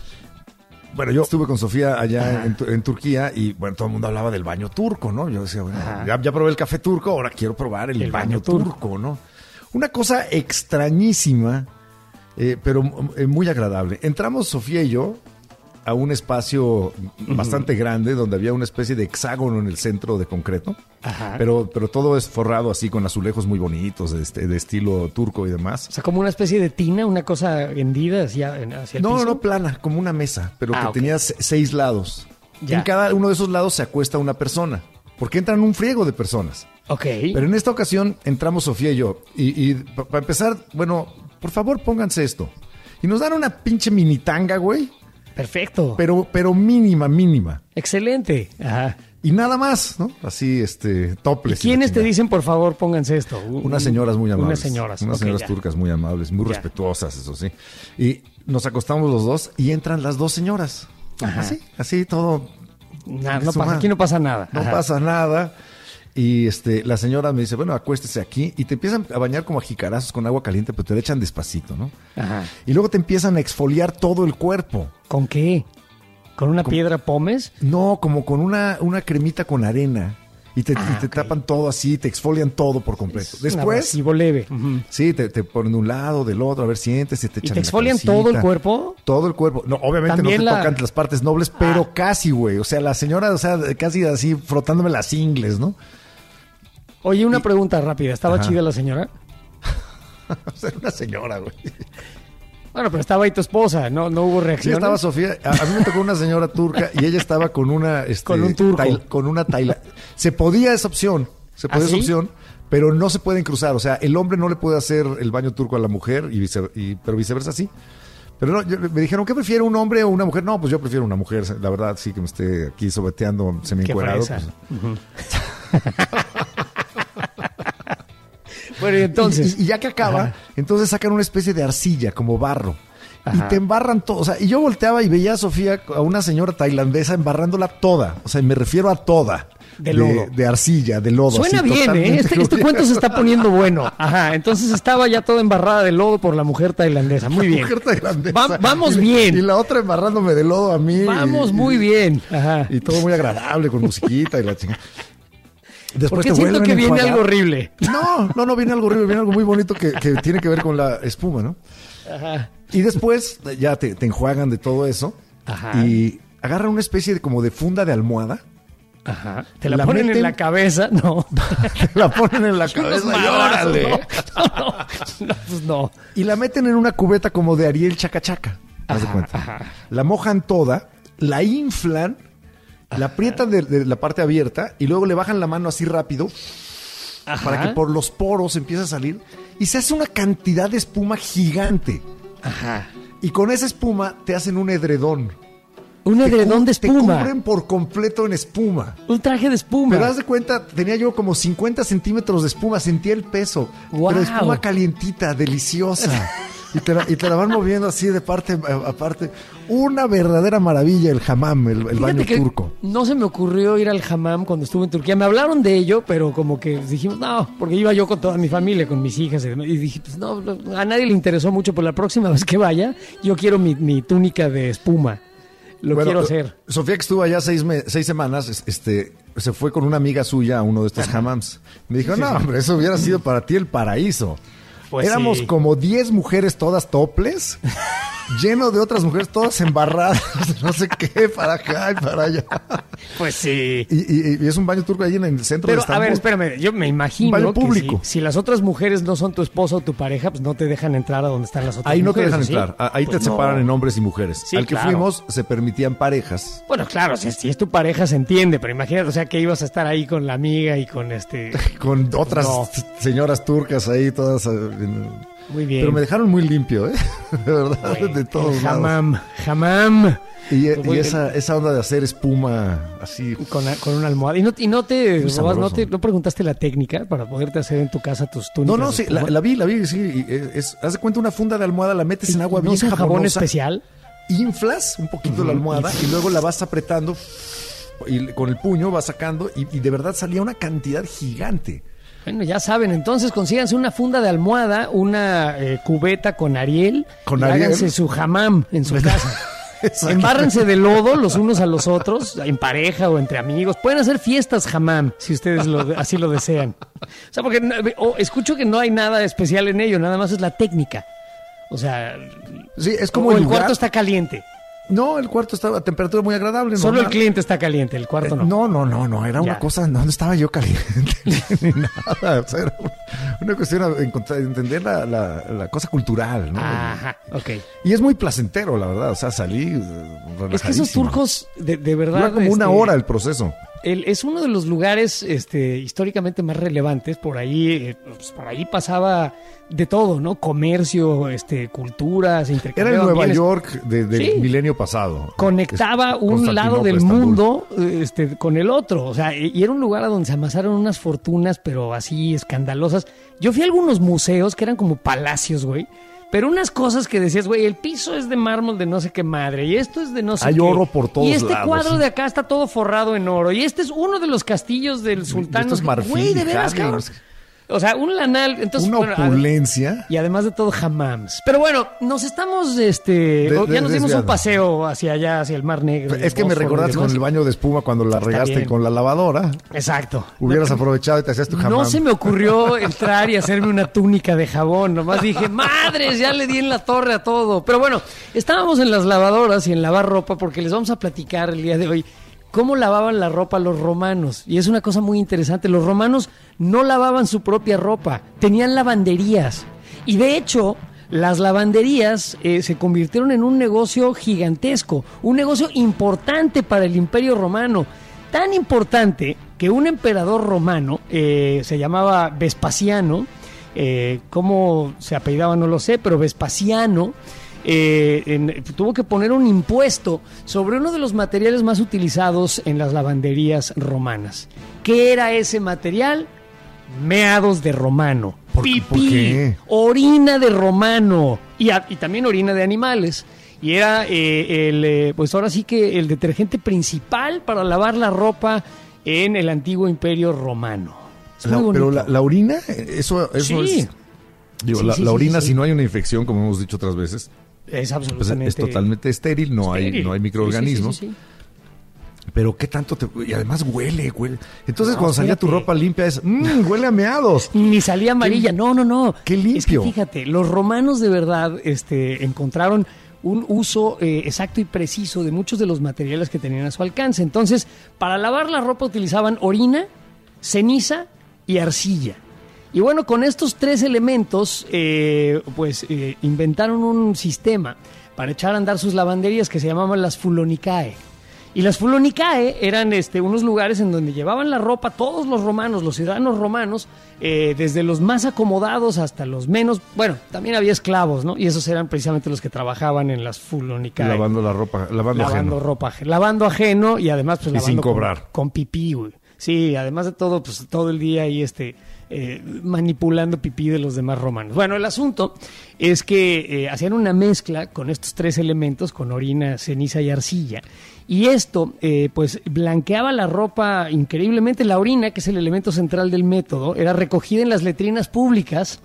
Bueno, yo estuve con Sofía allá en, en Turquía y, bueno, todo el mundo hablaba del baño turco, ¿no? Yo decía, bueno, ya, ya probé el café turco, ahora quiero probar el, El baño, baño turco. turco, ¿no? Una cosa extrañísima, eh, pero eh, muy agradable. Entramos, Sofía y yo, a un espacio bastante grande donde había una especie de hexágono en el centro de concreto, Ajá. pero, pero todo es forrado así con azulejos muy bonitos, de, este, de estilo turco y demás. O sea, como una especie de tina, una cosa hendida hacia, hacia el No, piso. no, plana, como una mesa, pero Ah, que ok. tenía se- seis lados. Ya. En cada uno de esos lados se acuesta una persona, porque entran un friego de personas. Ok. Pero en esta ocasión entramos Sofía y yo. Y, y para empezar, bueno, por favor pónganse esto. Y nos dan una pinche mini tanga, güey, Perfecto. pero, pero mínima, mínima. Excelente. Ajá. Y nada más, ¿no? Así, este, ¿Y topless. quiénes la te chingada. dicen, por favor, pónganse esto? Unas señoras muy amables. Unas señoras. Unas ok, señoras ya. turcas muy amables, muy Ya. respetuosas, eso sí. Y nos acostamos los dos y entran las dos señoras. Ajá. Así, así todo. Nah, no Su pasa, madre. aquí no pasa nada. No Ajá. pasa nada. Y este, la señora me dice, bueno, acuéstese aquí. Y te empiezan a bañar como a jicarazos con agua caliente, pero te le echan despacito, ¿no? Ajá. Y luego te empiezan a exfoliar todo el cuerpo. ¿Con qué? ¿Con una piedra pómez? No, como con una, una cremita con arena. Y te, Ah, y te ok. tapan todo así, te exfolian todo por completo. Después, Abrasivo leve. Ujú. sí, te, te ponen de un lado, del otro, a ver, sientes y te ¿Y echan te la exfolian cabecita. todo el cuerpo? Todo el cuerpo. No, obviamente no También te la- tocan las partes nobles, pero Ah. casi, güey. O sea, la señora, o sea, casi así frotándome las ingles, ¿no? Oye, una pregunta rápida. ¿Estaba Ajá. chida la señora? O sea, una señora, güey. Bueno, pero estaba ahí tu esposa. ¿No, no hubo Sí, reacción? estaba Sofía. A, a mí me tocó una señora turca y ella estaba con una... Este, Con un turco. tail- con una taila. Se podía esa opción. Se podía ¿Ah, esa sí? opción, pero no se pueden cruzar. O sea, el hombre no le puede hacer el baño turco a la mujer, y, vice- y- pero viceversa sí. Pero no, yo- me dijeron, ¿qué prefiere, un hombre o una mujer? No, pues yo prefiero una mujer. La verdad, sí que me esté aquí sobeteando, Qué semi-encuerado. fresa. Pues. Ujú. Bueno, y entonces... Y, y ya que acaba, Ajá. entonces sacan una especie de arcilla, como barro. Ajá. Y te embarran todo. O sea, y yo volteaba y veía a Sofía, a una señora tailandesa, embarrándola toda. O sea, me refiero a toda. De lodo. De, arcilla, de lodo. Suena así, bien, ¿eh? totalmente Este, este cubierta. cuento se está poniendo bueno. Ajá, entonces estaba ya toda embarrada de lodo por la mujer tailandesa. Muy bien. Mujer tailandesa. Va- vamos Y- bien. Y la otra embarrándome de lodo a mí. Vamos y- muy bien. Ajá. Y todo muy agradable, con musiquita y la chingada. Después Porque te siento vuelven que a viene enjuagar. algo horrible. No, no, no, viene algo horrible, viene algo muy bonito que, que tiene que ver con la espuma, ¿no? Ajá. Y después ya te, te enjuagan de todo eso. Ajá. Y agarran una especie de como de funda de almohada. Ajá. Te la, La ponen meten- en la cabeza. No. La ponen en la Unos cabeza y madrazos, órale. No, no, no, pues no. Y la meten en una cubeta como de Ariel Chacachaca. Haz de Ajá, cuenta. ajá. La mojan toda, la inflan, la aprietan de, de la parte abierta y luego le bajan la mano así rápido Ajá. para que por los poros empiece a salir y se hace una cantidad de espuma gigante. Ajá. Y con esa espuma te hacen un edredón. Un Te edredón cu- de espuma. Te cubren por completo en espuma. Un traje de espuma. Pero haz de cuenta, tenía yo como cincuenta centímetros de espuma, sentía el peso. Guau. Pero espuma calientita, deliciosa. Y te, la, y te la van moviendo así de parte a, a parte. Una verdadera maravilla el hammam, el, el Fíjate baño que turco. no se me ocurrió ir al hammam cuando estuve en Turquía. Me hablaron de ello, pero como que dijimos, no, porque iba yo con toda mi familia, con mis hijas y demás. Y dije, pues no, no, a nadie le interesó mucho, pero la próxima vez que vaya, yo quiero mi, mi túnica de espuma. Lo Bueno, quiero hacer. Sofía, que estuvo allá seis, me- seis semanas, es- este, se fue con una amiga suya a uno de estos hammams. Me dijo, no, hombre, eso hubiera sido para ti el paraíso. Pues Éramos sí. como diez mujeres todas toples, lleno de otras mujeres todas embarradas, no sé qué, para acá y para allá. Pues sí. Y, y- y es un baño turco ahí en el centro Pero, de Estambul. a ver, espérame, yo me imagino Un baño que público. si, si las otras mujeres no son tu esposa o tu pareja, pues no te dejan entrar a donde están las otras Ahí no te mujeres. dejan ¿sí? entrar, a- ahí Pues te no. separan en hombres y mujeres. Sí, Al que claro. fuimos se permitían parejas. Bueno, claro, si, si es tu pareja se entiende, pero imagínate, o sea, que ibas a estar ahí con la amiga y con este... Con otras No. señoras turcas ahí todas. eh, en- Muy bien. Pero me dejaron muy limpio, ¿eh? De verdad, Güey, de todos el lados. Hammam, hammam. Y, Pues, y güey, esa, esa onda de hacer espuma así. Con, con una almohada. ¿Y no, y no te, Muy robas, no sabroso. te no preguntaste la técnica para poderte hacer en tu casa tus No, túnicas? no, de sí, la, espuma? la vi, la vi, sí. y es, es- haz de cuenta una funda de almohada, la metes en agua ¿No bien es un jabón jabonosa, especial? inflas un poquito la almohada y luego la vas apretando y con el puño vas sacando y, y de verdad salía una cantidad gigante. Bueno, ya saben, entonces consíganse una funda de almohada, una eh, cubeta con Ariel, Con y Ariel. háganse su hammam en su casa. Exacto. Embárrense de lodo los unos a los otros, en pareja o entre amigos. Pueden hacer fiestas hammam, si ustedes lo- así lo desean. O sea, porque no- o escucho que no hay nada especial en ello, nada más es la técnica. O sea, Sí, es como o el el lugar. cuarto está caliente. No, el cuarto estaba a temperatura muy agradable. Solo el normal. cliente está caliente, el cuarto no. Eh, No, no, no, no, era una Ya. cosa, no, no estaba yo caliente ni nada. O sea, era una cuestión de encontrar- entender la, la- la cosa cultural, ¿no? Ajá, ok. Y es muy placentero, la verdad. O sea, salí eh, Es que esos relajadísimo. turcos, de, de verdad... Dura como una este, hora el proceso. el- es uno de los lugares este, históricamente más relevantes. Por ahí, eh, pues, por ahí pasaba de todo, ¿no? Comercio, este, culturas, Era el intercambiaban Nueva bienes. York de- del Sí. milenio pasado. Conectaba Es- un lado del Constantinopla, Estambul. mundo eh, este, con el otro. O sea, y y era un lugar a donde se amasaron unas fortunas, pero así escandalosas. Yo fui a algunos museos que eran como palacios, güey. Pero unas cosas que decías, güey, el piso es de mármol de no sé qué madre, y esto es de no sé Hay qué. oro por todos Y este lados, cuadro sí. de acá está todo forrado en oro, y este es uno de los castillos del sultán. Esto es no sé qué. marfil, Güey, de veras, jade, cabrón. no sé. O sea, un lanal. Entonces, Una bueno, a ver, opulencia. y además de todo, hammams. Pero bueno, nos estamos, este, De- ya de- nos dimos un desviando. paseo hacia allá, hacia el Mar Negro. y Es el que me Bósforo y recordaste con demás. el baño de espuma cuando la Está regaste bien. con la lavadora. Exacto. Hubieras aprovechado y te hacías tu jamón. No se me ocurrió entrar y hacerme una túnica de jabón. Nomás dije, madres, ya le di en la torre a todo. Pero bueno, estábamos en las lavadoras y en lavar ropa porque les vamos a platicar el día de hoy cómo lavaban la ropa los romanos. Y es una cosa muy interesante. Los romanos no lavaban su propia ropa, tenían lavanderías. Y de hecho, las lavanderías eh, se convirtieron en un negocio gigantesco, un negocio importante para el Imperio Romano. Tan importante que un emperador romano, eh, se llamaba Vespasiano, eh, cómo se apellidaba no lo sé, pero Vespasiano, eh, en- tuvo que poner un impuesto sobre uno de los materiales más utilizados en las lavanderías romanas. ¿Qué era ese material? Meados de romano. ¿Por- Pipí, por qué? orina de romano y, a- y también orina de animales. Y era eh, el, eh, pues ahora sí que el detergente principal para lavar la ropa en el antiguo imperio romano. Es La- muy pero bonito. la, la orina, eso, eso Sí. es. Digo, Sí, la, sí, la sí, orina, sí. si no hay una infección, como hemos dicho otras veces, es pues absolutamente es totalmente estéril, no hay, estéril. no hay Sí, microorganismos. sí, sí, sí, Pero qué tanto te. Y además huele, huele. Entonces, No, cuando salía tu fíjate. ropa limpia, es. Mmm, huele a meados. sí. Ni salía amarilla. No, no, no. qué Es que limpio. fíjate, los romanos de verdad este, encontraron un uso eh, exacto y preciso de muchos de los materiales que tenían a su alcance. Entonces, para lavar la ropa utilizaban orina, ceniza y arcilla. Y bueno, con estos tres elementos, eh, pues eh, inventaron un sistema para echar a andar sus lavanderías que se llamaban las fulonicae. Y las Fulonicae eran este, unos lugares en donde llevaban la ropa todos los romanos, los ciudadanos romanos, eh, desde los más acomodados hasta los menos. Bueno, también había esclavos, ¿no? Y esos eran precisamente los que trabajaban en las Fulonicae. Lavando la ropa, lavando, lavando ajeno. ropa, lavando ajeno y además pues Y lavando sin con- cobrar. Con, pipí, güey. Sí, además de todo, pues todo el día ahí este eh, manipulando pipí de los demás romanos. Bueno, el asunto es que eh, hacían una mezcla con estos tres elementos, con orina, ceniza y arcilla. Y esto, eh, pues, blanqueaba la ropa increíblemente. La orina, que es el elemento central del método, era recogida en las letrinas públicas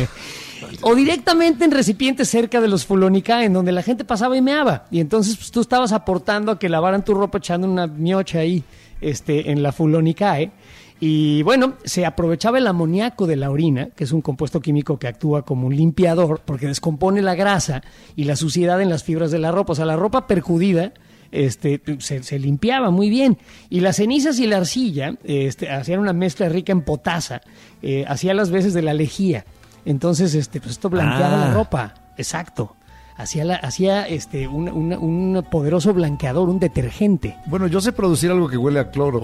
o directamente en recipientes cerca de los Fulonicae, en donde la gente pasaba y meaba. Y entonces, pues, tú estabas aportando a que lavaran tu ropa echando una miocha ahí este, en la Fulonicae. Y bueno, se aprovechaba el amoníaco de la orina, que es un compuesto químico que actúa como un limpiador, porque descompone la grasa y la suciedad en las fibras de la ropa. O sea, la ropa perjudida este, se, se limpiaba muy bien. Y las cenizas y la arcilla este, hacían una mezcla rica en potasa, eh, hacía las veces de la lejía. Entonces, este, pues esto blanqueaba Ah. la ropa. Exacto. Hacía, la, hacía este, un, un, un poderoso blanqueador, un detergente. Bueno, yo sé producir algo que huele a cloro.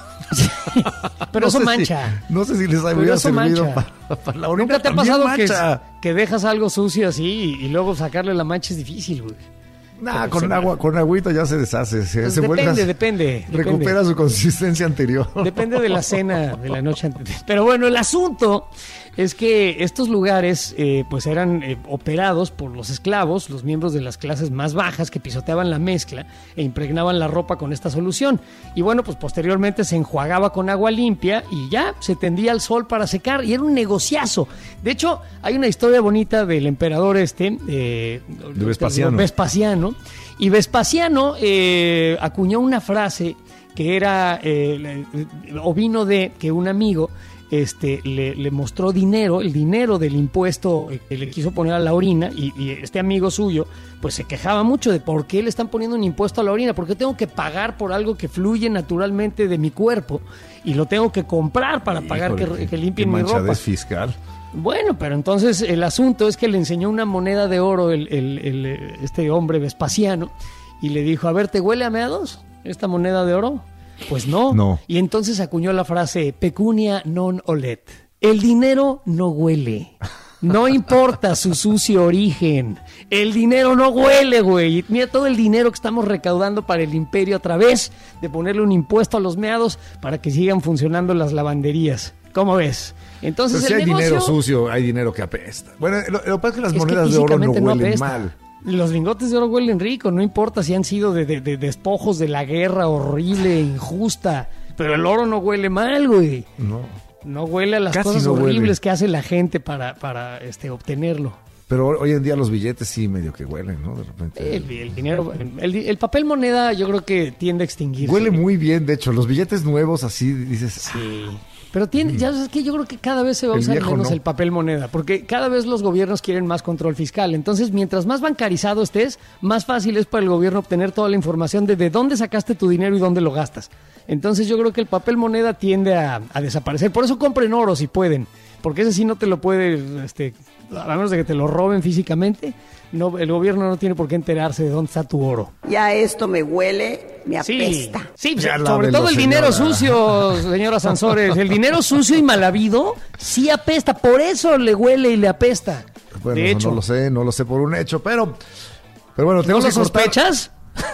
Pero No eso sé si- mancha. no sé si les Pero habría eso servido mancha. para, para la orina. ¿Nunca te ha También pasado que, mancha. que dejas algo sucio así y, y luego sacarle la mancha es difícil, güey? Nah, Pero con se- agua, con agüita ya se deshace. Se, Pues se vuelve a- depende, depende, Recupera depende. su consistencia anterior. Depende de la cena de la noche anterior. Pero bueno, el asunto es que estos lugares eh, pues eran eh, operados por los esclavos, los miembros de las clases más bajas que pisoteaban la mezcla e impregnaban la ropa con esta solución. Y bueno, pues posteriormente se enjuagaba con agua limpia y ya se tendía al sol para secar y era un negociazo. De hecho, hay una historia bonita del emperador este, eh, De Vespasiano. Vespasiano. Y Vespasiano eh, acuñó una frase que era, eh, le- o vino de que un amigo este, le, le mostró dinero, el dinero del impuesto que le quiso poner a la orina, y, y este amigo suyo pues se quejaba mucho de por qué le están poniendo un impuesto a la orina, por qué tengo que pagar por algo que fluye naturalmente de mi cuerpo y lo tengo que comprar para pagar Híjole, que, que limpien qué mi ropa. manchadez fiscal. Bueno, pero entonces el asunto es que le enseñó una moneda de oro el, el- el, eh, este hombre Vespasiano y le dijo, a ver, ¿te huele a meados esta moneda de oro? Pues no. No. Y entonces acuñó la frase, pecunia non olet. El dinero no huele. No importa su sucio origen. El dinero no huele, güey. Y mira todo el dinero que estamos recaudando para el imperio a través de ponerle un impuesto a los meados para que sigan funcionando las lavanderías. ¿Cómo ves? Entonces Pero si el hay negocio... dinero sucio, hay dinero que apesta. Bueno, lo, lo que pasa es que las Es que monedas de oro no físicamente no huelen apesta. mal. Los lingotes de oro huelen rico, no importa si han sido de, de- de despojos de la guerra horrible, injusta. Pero el oro no huele mal, güey. No. No huele a las Casi cosas no horribles huele. que hace la gente para, para este, obtenerlo. Pero hoy en día los billetes sí medio que huelen, ¿no? De repente. El, el dinero, el, el papel moneda yo creo que tiende a extinguirse. Huele muy bien, de hecho. Los billetes nuevos así dices... Sí. Pero tiene, ya sabes que yo creo que cada vez se va a El usar viejo menos no. el papel moneda, porque cada vez los gobiernos quieren más control fiscal. Entonces, mientras más bancarizado estés, más fácil es para el gobierno obtener toda la información de de dónde sacaste tu dinero y dónde lo gastas. Entonces, yo creo que el papel moneda tiende a, a desaparecer. Por eso compren oro si pueden, porque ese sí no te lo puede, este, a menos de que te lo roben físicamente. No, el gobierno no tiene por qué enterarse de dónde está tu oro. Ya esto me huele, me Sí, apesta. sí, Ya sobre lávelo, todo el dinero señora. sucio, señora Sansores. El dinero sucio y mal habido sí apesta, por eso le huele y le apesta. Bueno, de hecho, no lo sé, no lo sé por un hecho, pero... Pero bueno, ¿no tenemos lo que cortar- sospechas?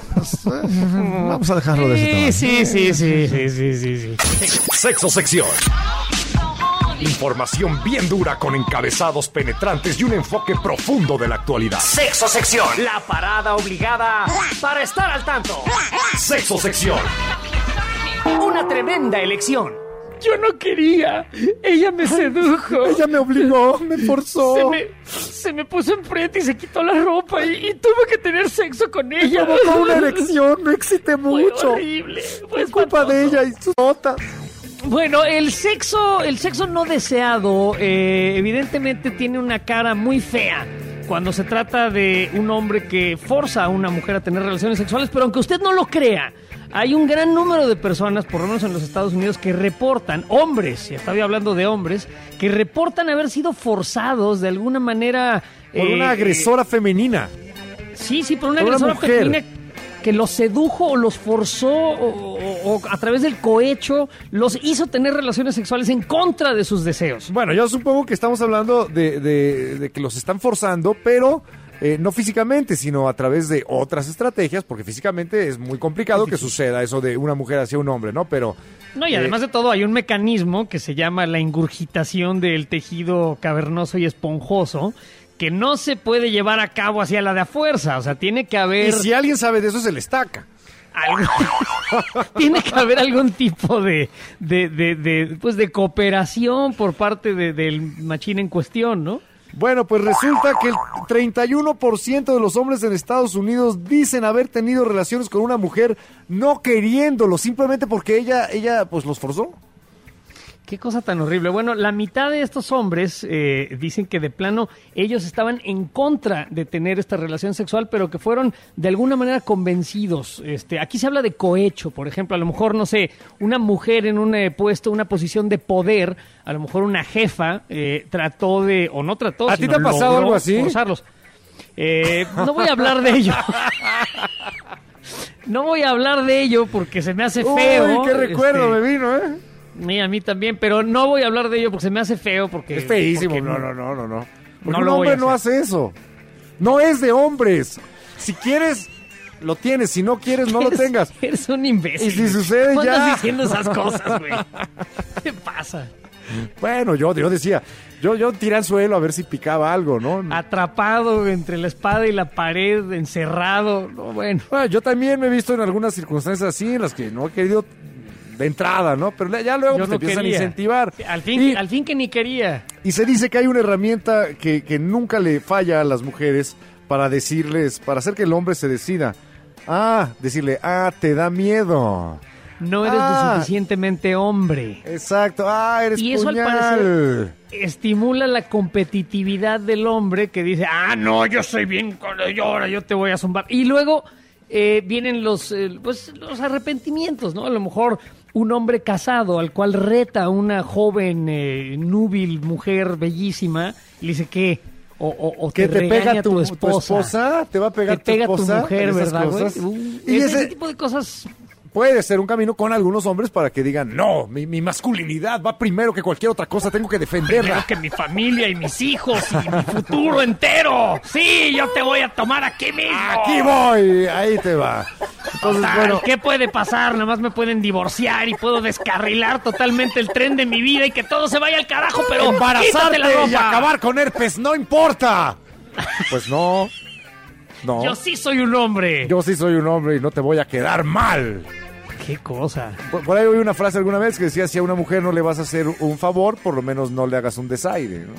Vamos a dejarlo de ese Sí, tamaño. sí, sí, sí, sí, sí, sí, sí. Sexo sección. Información bien dura con encabezados penetrantes y un enfoque profundo de la actualidad. Sexo sección. La parada obligada para estar al tanto. Sexo sección. Una tremenda elección. Yo no quería. Ella me sedujo. Ella me obligó, me forzó. Se me, se me puso enfrente y se quitó la ropa y, y tuve que tener sexo con ella. Provocó una erección, me excité Fue mucho. horrible. Fue Fue culpa de espantoso. ella y sus notas. Bueno, el sexo, el sexo no deseado, eh, evidentemente tiene una cara muy fea cuando se trata de un hombre que forza a una mujer a tener relaciones sexuales, pero aunque usted no lo crea, hay un gran número de personas, por lo menos en los Estados Unidos, que reportan, hombres, y estaba hablando de hombres, que reportan haber sido forzados de alguna manera... Por eh, una agresora femenina. Sí, sí, por una por una agresora mujer. femenina que los sedujo o los forzó o, o, o a través del cohecho los hizo tener relaciones sexuales en contra de sus deseos. Bueno, yo supongo que estamos hablando de, de, de que los están forzando, pero eh, no físicamente, sino a través de otras estrategias, porque físicamente es muy complicado que suceda eso de una mujer hacia un hombre, ¿no? Pero... No, y además eh, de todo hay un mecanismo que se llama la ingurgitación del tejido cavernoso y esponjoso, que no se puede llevar a cabo hacia la de a fuerza, o sea, tiene que haber... Y si alguien sabe de eso, se le estaca. Algo... tiene que haber algún tipo de, de, de, de, pues de cooperación por parte de, del machín en cuestión, ¿no? Bueno, pues resulta que el treinta y uno por ciento de los hombres en Estados Unidos dicen haber tenido relaciones con una mujer no queriéndolo, simplemente porque ella, ella pues los forzó. Qué cosa tan horrible. Bueno, la mitad de estos hombres eh, dicen que de plano ellos estaban en contra de tener esta relación sexual, pero que fueron de alguna manera convencidos. Este, aquí se habla de cohecho, por ejemplo, a lo mejor, no sé, una mujer en un eh, puesto, una posición de poder, a lo mejor una jefa eh, trató de, o no trató, ¿A ti te ha pasado algo así? Forzarlos. Eh, no voy a hablar de ello. No voy a hablar de ello porque se me hace feo. Uy, qué recuerdo este, me vino, ¿eh? Sí, a mí también, pero no voy a hablar de ello porque se me hace feo, porque... Es feísimo, porque no, no, no, no, no. Porque no un lo voy hombre a no hace eso. No es de hombres. Si quieres, lo tienes. Si no quieres, no eres, lo tengas. Eres un imbécil. Y si sucede ¿Cómo ya... andas diciendo esas cosas, güey? ¿Qué pasa? Bueno, yo, yo decía, yo, yo tiré al suelo a ver si picaba algo, ¿no? Atrapado entre la espada y la pared, encerrado, no, bueno. Bueno, yo también me he visto en algunas circunstancias así, en las que no he querido... de entrada, ¿no? Pero ya luego pues, no te empiezan quería. a incentivar. Al fin, y, al fin que ni quería. Y se dice que hay una herramienta que, que nunca le falla a las mujeres para decirles, para hacer que el hombre se decida. Ah, decirle, ah, te da miedo. No eres ah, lo suficientemente hombre. Exacto, ah, eres y eso puñal. al parecer estimula la competitividad del hombre que dice, ah, no, yo soy bien, yo ahora yo te voy a zumbar. Y luego eh, vienen los, eh, pues, los arrepentimientos, ¿no? A lo mejor un hombre casado al cual reta a una joven, eh, núbil mujer bellísima y le dice, ¿qué? O, o, o que te, te pega tu, tu, esposa. tu esposa, te va a pegar te pega tu esposa, tu mujer, ¿verdad, güey? Uh, y ese, ese, ese tipo de cosas... Puede ser un camino con algunos hombres para que digan, no, mi, mi masculinidad va primero que cualquier otra cosa, tengo que defenderla. Primero que mi familia y mis hijos y mi futuro entero. Sí, yo te voy a tomar aquí mismo. Aquí voy, ahí te va. Entonces, Total, bueno, ¿qué puede pasar? Nada más me pueden divorciar y puedo descarrilar totalmente el tren de mi vida y que todo se vaya al carajo, pero embarazarte la ropa y acabar con herpes, no importa. Pues no, no. Yo sí soy un hombre. Yo sí soy un hombre y no te voy a quedar mal. Qué cosa. Por, por ahí oí una frase alguna vez que decía, si a una mujer no le vas a hacer un favor, por lo menos no le hagas un desaire, ¿no?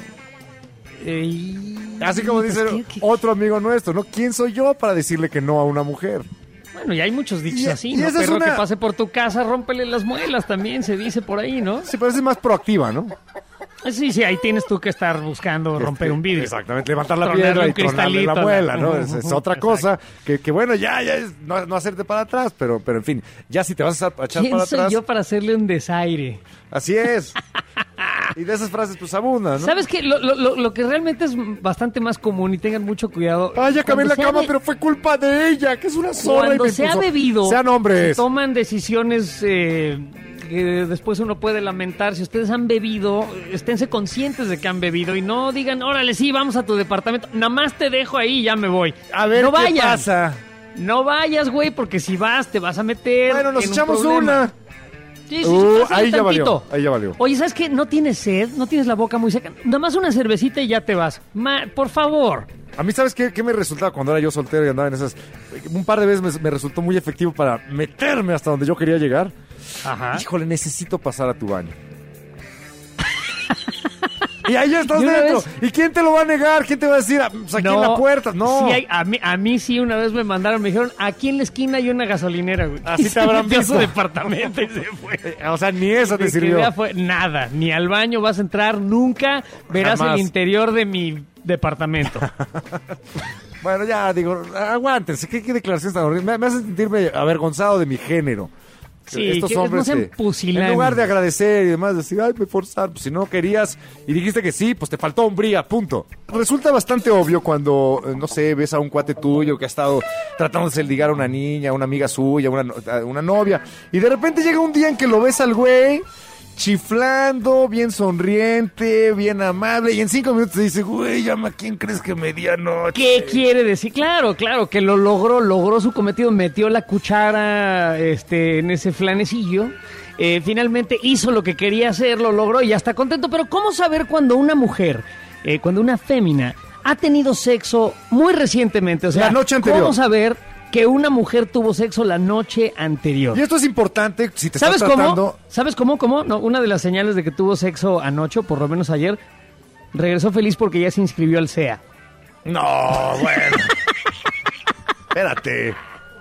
Eh, Así como dice pues, ¿qué, qué? otro amigo nuestro, ¿no? ¿Quién soy yo para decirle que no a una mujer? Bueno, y hay muchos dichos Y- así, y ¿no? esa es Perro una- que pase por tu casa, rómpele las muelas también, se dice por ahí, ¿no? Se parece más proactiva, ¿no? Sí, sí, ahí tienes tú que estar buscando romper Este, un vidrio. Exactamente, levantar la Tronarle piedra un y tronarle la cristalito, muela, ¿no? ¿no? Es, es Ujú, otra exacto. cosa que, que bueno, ya, ya es no, no hacerte para atrás, pero, pero en fin, ya si te vas a a echar ¿Quién para soy atrás, yo para hacerle un desaire? así es. Y de esas frases pues abundan, ¿no? ¿Sabes qué? Lo, lo, lo, lo que realmente es bastante más común y tengan mucho cuidado. Ay, ya acabé en la cuando se cama, ha be- pero fue culpa de ella, que es una zorra. y Cuando me se ha puso- bebido, Sean se hombres. toman decisiones eh, que después uno puede lamentar. Si ustedes han bebido, esténse conscientes de que han bebido y no digan, órale, sí, vamos a tu departamento. Nada más te dejo ahí y ya me voy. A ver no qué vayan. pasa. No vayas, güey, porque si vas te vas a meter. Bueno, nos en un echamos problema. una. Sí, sí, sí, Uh, pásale ahí ya valió, tantito. ahí ya valió. Oye, ¿sabes qué? ¿No tienes sed? ¿No tienes la boca muy seca? Nada más una cervecita y ya te vas. Ma- por favor. A mí, ¿sabes qué, qué me resultaba cuando era yo soltero y andaba en esas? Un par de veces me, me resultó muy efectivo para meterme hasta donde yo quería llegar. Ajá. Híjole, necesito pasar a tu baño. Y ahí ya estás Y una dentro. vez- ¿Y quién te lo va a negar? ¿Quién te va a decir? "Ah, pues aquí en la puerta. No. Sí hay- a, mí, a mí sí una vez me mandaron, me dijeron, aquí en la esquina hay una gasolinera, güey. Así Y te se habrán metió a visto. su departamento y se fue. O sea, ni esa te De que sirvió. vea fue nada, ni al baño vas a entrar nunca, verás Jamás. el interior de mi departamento. Bueno, ya digo, aguántense. ¿Qué, qué declaración tan horrible? Me, me hace sentirme avergonzado de mi género. Sí, Estos que hombres no sean que, pusilánimes. en lugar de agradecer y demás, decir, ay, me forzaron, pues si no querías y dijiste que sí, pues te faltó hombría, punto. Resulta bastante obvio cuando, eh, no sé, ves a un cuate tuyo que ha estado tratando de ligar a una niña, a una amiga suya, una, no- a una novia, y de repente llega un día en que lo ves al güey chiflando, bien sonriente, bien amable, y en cinco minutos te dice, güey, llama, ¿quién crees que me di anoche? ¿Qué quiere decir? Claro, claro, que lo logró, logró su cometido, metió la cuchara este, en ese flanecillo, eh, finalmente hizo lo que quería hacer, lo logró y ya está contento. Pero ¿cómo saber cuando una mujer, eh, cuando una fémina ha tenido sexo muy recientemente? O sea, La noche anterior. ¿cómo saber que una mujer tuvo sexo la noche anterior? Y esto es importante si te ¿Sabes estás tratando... cómo? ¿Sabes cómo? ¿Cómo? No, una de las señales de que tuvo sexo anoche, o por lo menos ayer, regresó feliz porque ya se inscribió al C E A. No, bueno. Espérate.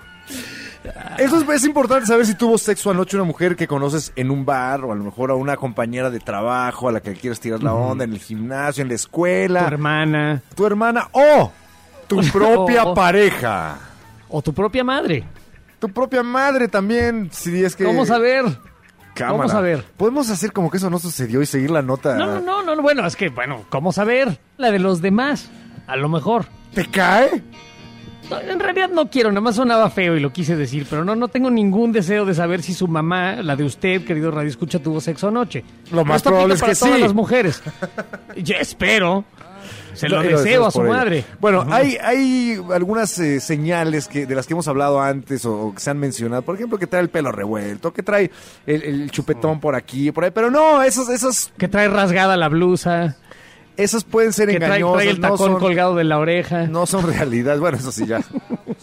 Eso es, es importante saber si tuvo sexo anoche una mujer que conoces en un bar o a lo mejor a una compañera de trabajo a la que quieres tirar la onda, en el gimnasio, en la escuela. Tu hermana. Tu hermana o tu propia O- pareja. O tu propia madre. Tu propia madre también, si es que... ¿Cómo saber? Cámara. ¿Cómo saber? Podemos hacer como que eso no sucedió y seguir la nota. No, no, no, no, no, bueno, es que, bueno, ¿cómo saber? La de los demás, a lo mejor. ¿Te cae? No, en realidad no quiero, nada más sonaba feo y lo quise decir, pero no, no tengo ningún deseo de saber si su mamá, la de usted, querido Radio Escucha, tuvo sexo anoche. Lo más Esto probable aplica es para que todas sí. las mujeres. Yo espero. Se lo Y lo deseo a deseas su por ella. madre. Bueno, hay, hay algunas eh, señales que de las que hemos hablado antes o, o que se han mencionado. Por ejemplo, que trae el pelo revuelto, que trae el, el chupetón por aquí, por ahí. Pero no, esos, esos, Que trae rasgada la blusa. esos pueden ser Que trae, engañosos. trae el no tacón son- colgado de la oreja. No son realidad, bueno, eso sí ya.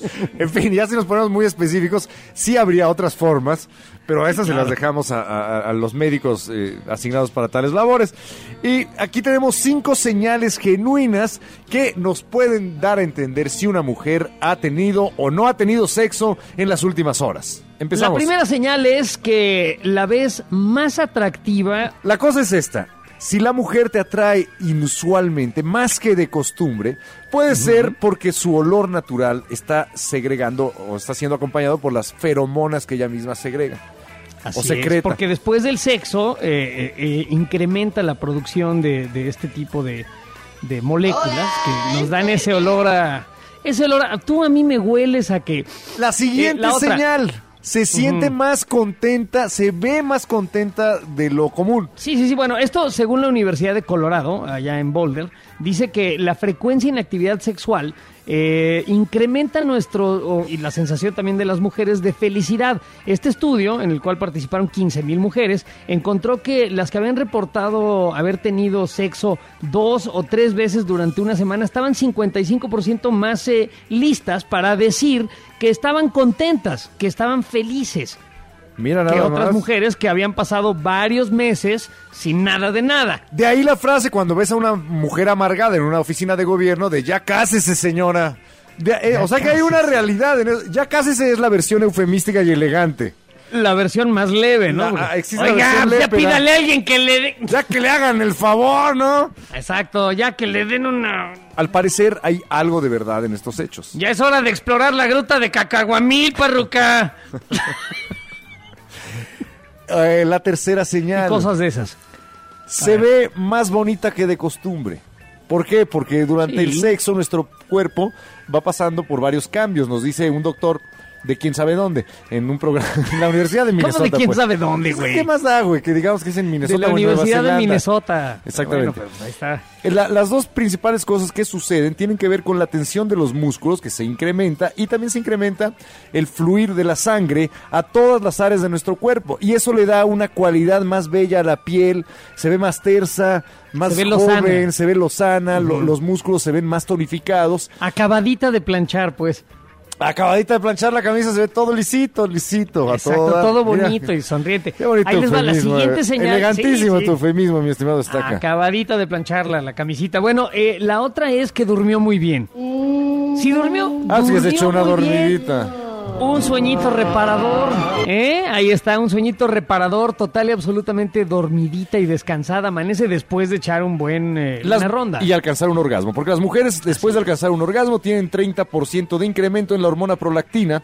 En fin, ya si nos ponemos muy específicos, sí habría otras formas, pero a esas se las dejamos a, a- a los médicos eh, asignados para tales labores. Y aquí tenemos cinco señales genuinas que nos pueden dar a entender si una mujer ha tenido o no ha tenido sexo en las últimas horas. Empezamos. La primera señal es que la ves más atractiva. La cosa es esta. Si la mujer te atrae inusualmente, más que de costumbre, puede ser porque su olor natural está segregando o está siendo acompañado por las feromonas que ella misma segrega. Así o secreta. es, porque después del sexo eh, eh, eh, incrementa la producción de, de este tipo de, de moléculas que nos dan ese olor a... Ese olor a... Tú a mí me hueles a que... La siguiente Eh, la otra. señal. Se siente Ujú. más contenta, se ve más contenta de lo común. Sí, sí, sí. Bueno, esto según la Universidad de Colorado, allá en Boulder, dice que la frecuencia en actividad sexual eh, incrementa nuestro, o- y la sensación también de las mujeres de felicidad. Este estudio, en el cual participaron quince mil mujeres, encontró que las que habían reportado haber tenido sexo dos o tres veces durante una semana estaban cincuenta y cinco por ciento más eh, listas para decir que estaban contentas, que estaban felices. Mira Que nada otras más. mujeres que habían pasado varios meses sin nada de nada. De ahí la frase cuando ves a una mujer amargada en una oficina de gobierno de ya cásese, señora. De- eh, Ya o sea que hay una realidad. En eso. Ya cásese es la versión eufemística y elegante. La versión más leve, ¿no? La- ah, existe la Oiga, versión ya leve, pero- pídale a alguien que le dé... Ya que le hagan el favor, ¿no? Exacto, ya que le den una... Al parecer hay algo de verdad en estos hechos. Ya es hora de explorar la gruta de Cacahuamil, parruca. Eh, la tercera señal. Cosas de esas. Se ve más bonita que de costumbre. ¿Por qué? Porque durante Sí. el sexo nuestro cuerpo va pasando por varios cambios. Nos dice un doctor de quién sabe dónde, en un programa en la Universidad de Minnesota. ¿Cómo de quién pues. sabe dónde, güey? ¿Qué más da, güey? Que digamos que es en Minnesota De la o en Nueva Universidad de Zelanda. Minnesota. Exactamente. Bueno, pues ahí está. Eh, la- las dos principales cosas que suceden tienen que ver con la tensión de los músculos, que se incrementa, y también se incrementa el fluir de la sangre a todas las áreas de nuestro cuerpo. Y eso le da una cualidad más bella a la piel, se ve más tersa, más Se ve joven, lozana. se ve lozana, lo- los músculos se ven más tonificados. Acabadita de planchar, pues. Acabadita de planchar la camisa, se ve todo lisito, lisito. a Exacto, toda- todo Mira, bonito y sonriente. Qué bonito Ahí les va la eufemismo, siguiente eh. señal. Elegantísimo Sí, sí. tu eufemismo, mi estimado Estaca. Acabadita de plancharla, la camisita. Bueno, eh, la otra es que durmió muy bien. Si durmió, Ah, sí, que se durmió echó una muy bien. dormidita. Un sueñito reparador, ¿eh? Ahí está, un sueñito reparador, total y absolutamente dormidita y descansada. Amanece después de echar un buen, eh, Las- una ronda. Y alcanzar un orgasmo, porque las mujeres después de alcanzar un orgasmo tienen treinta por ciento de incremento en la hormona prolactina,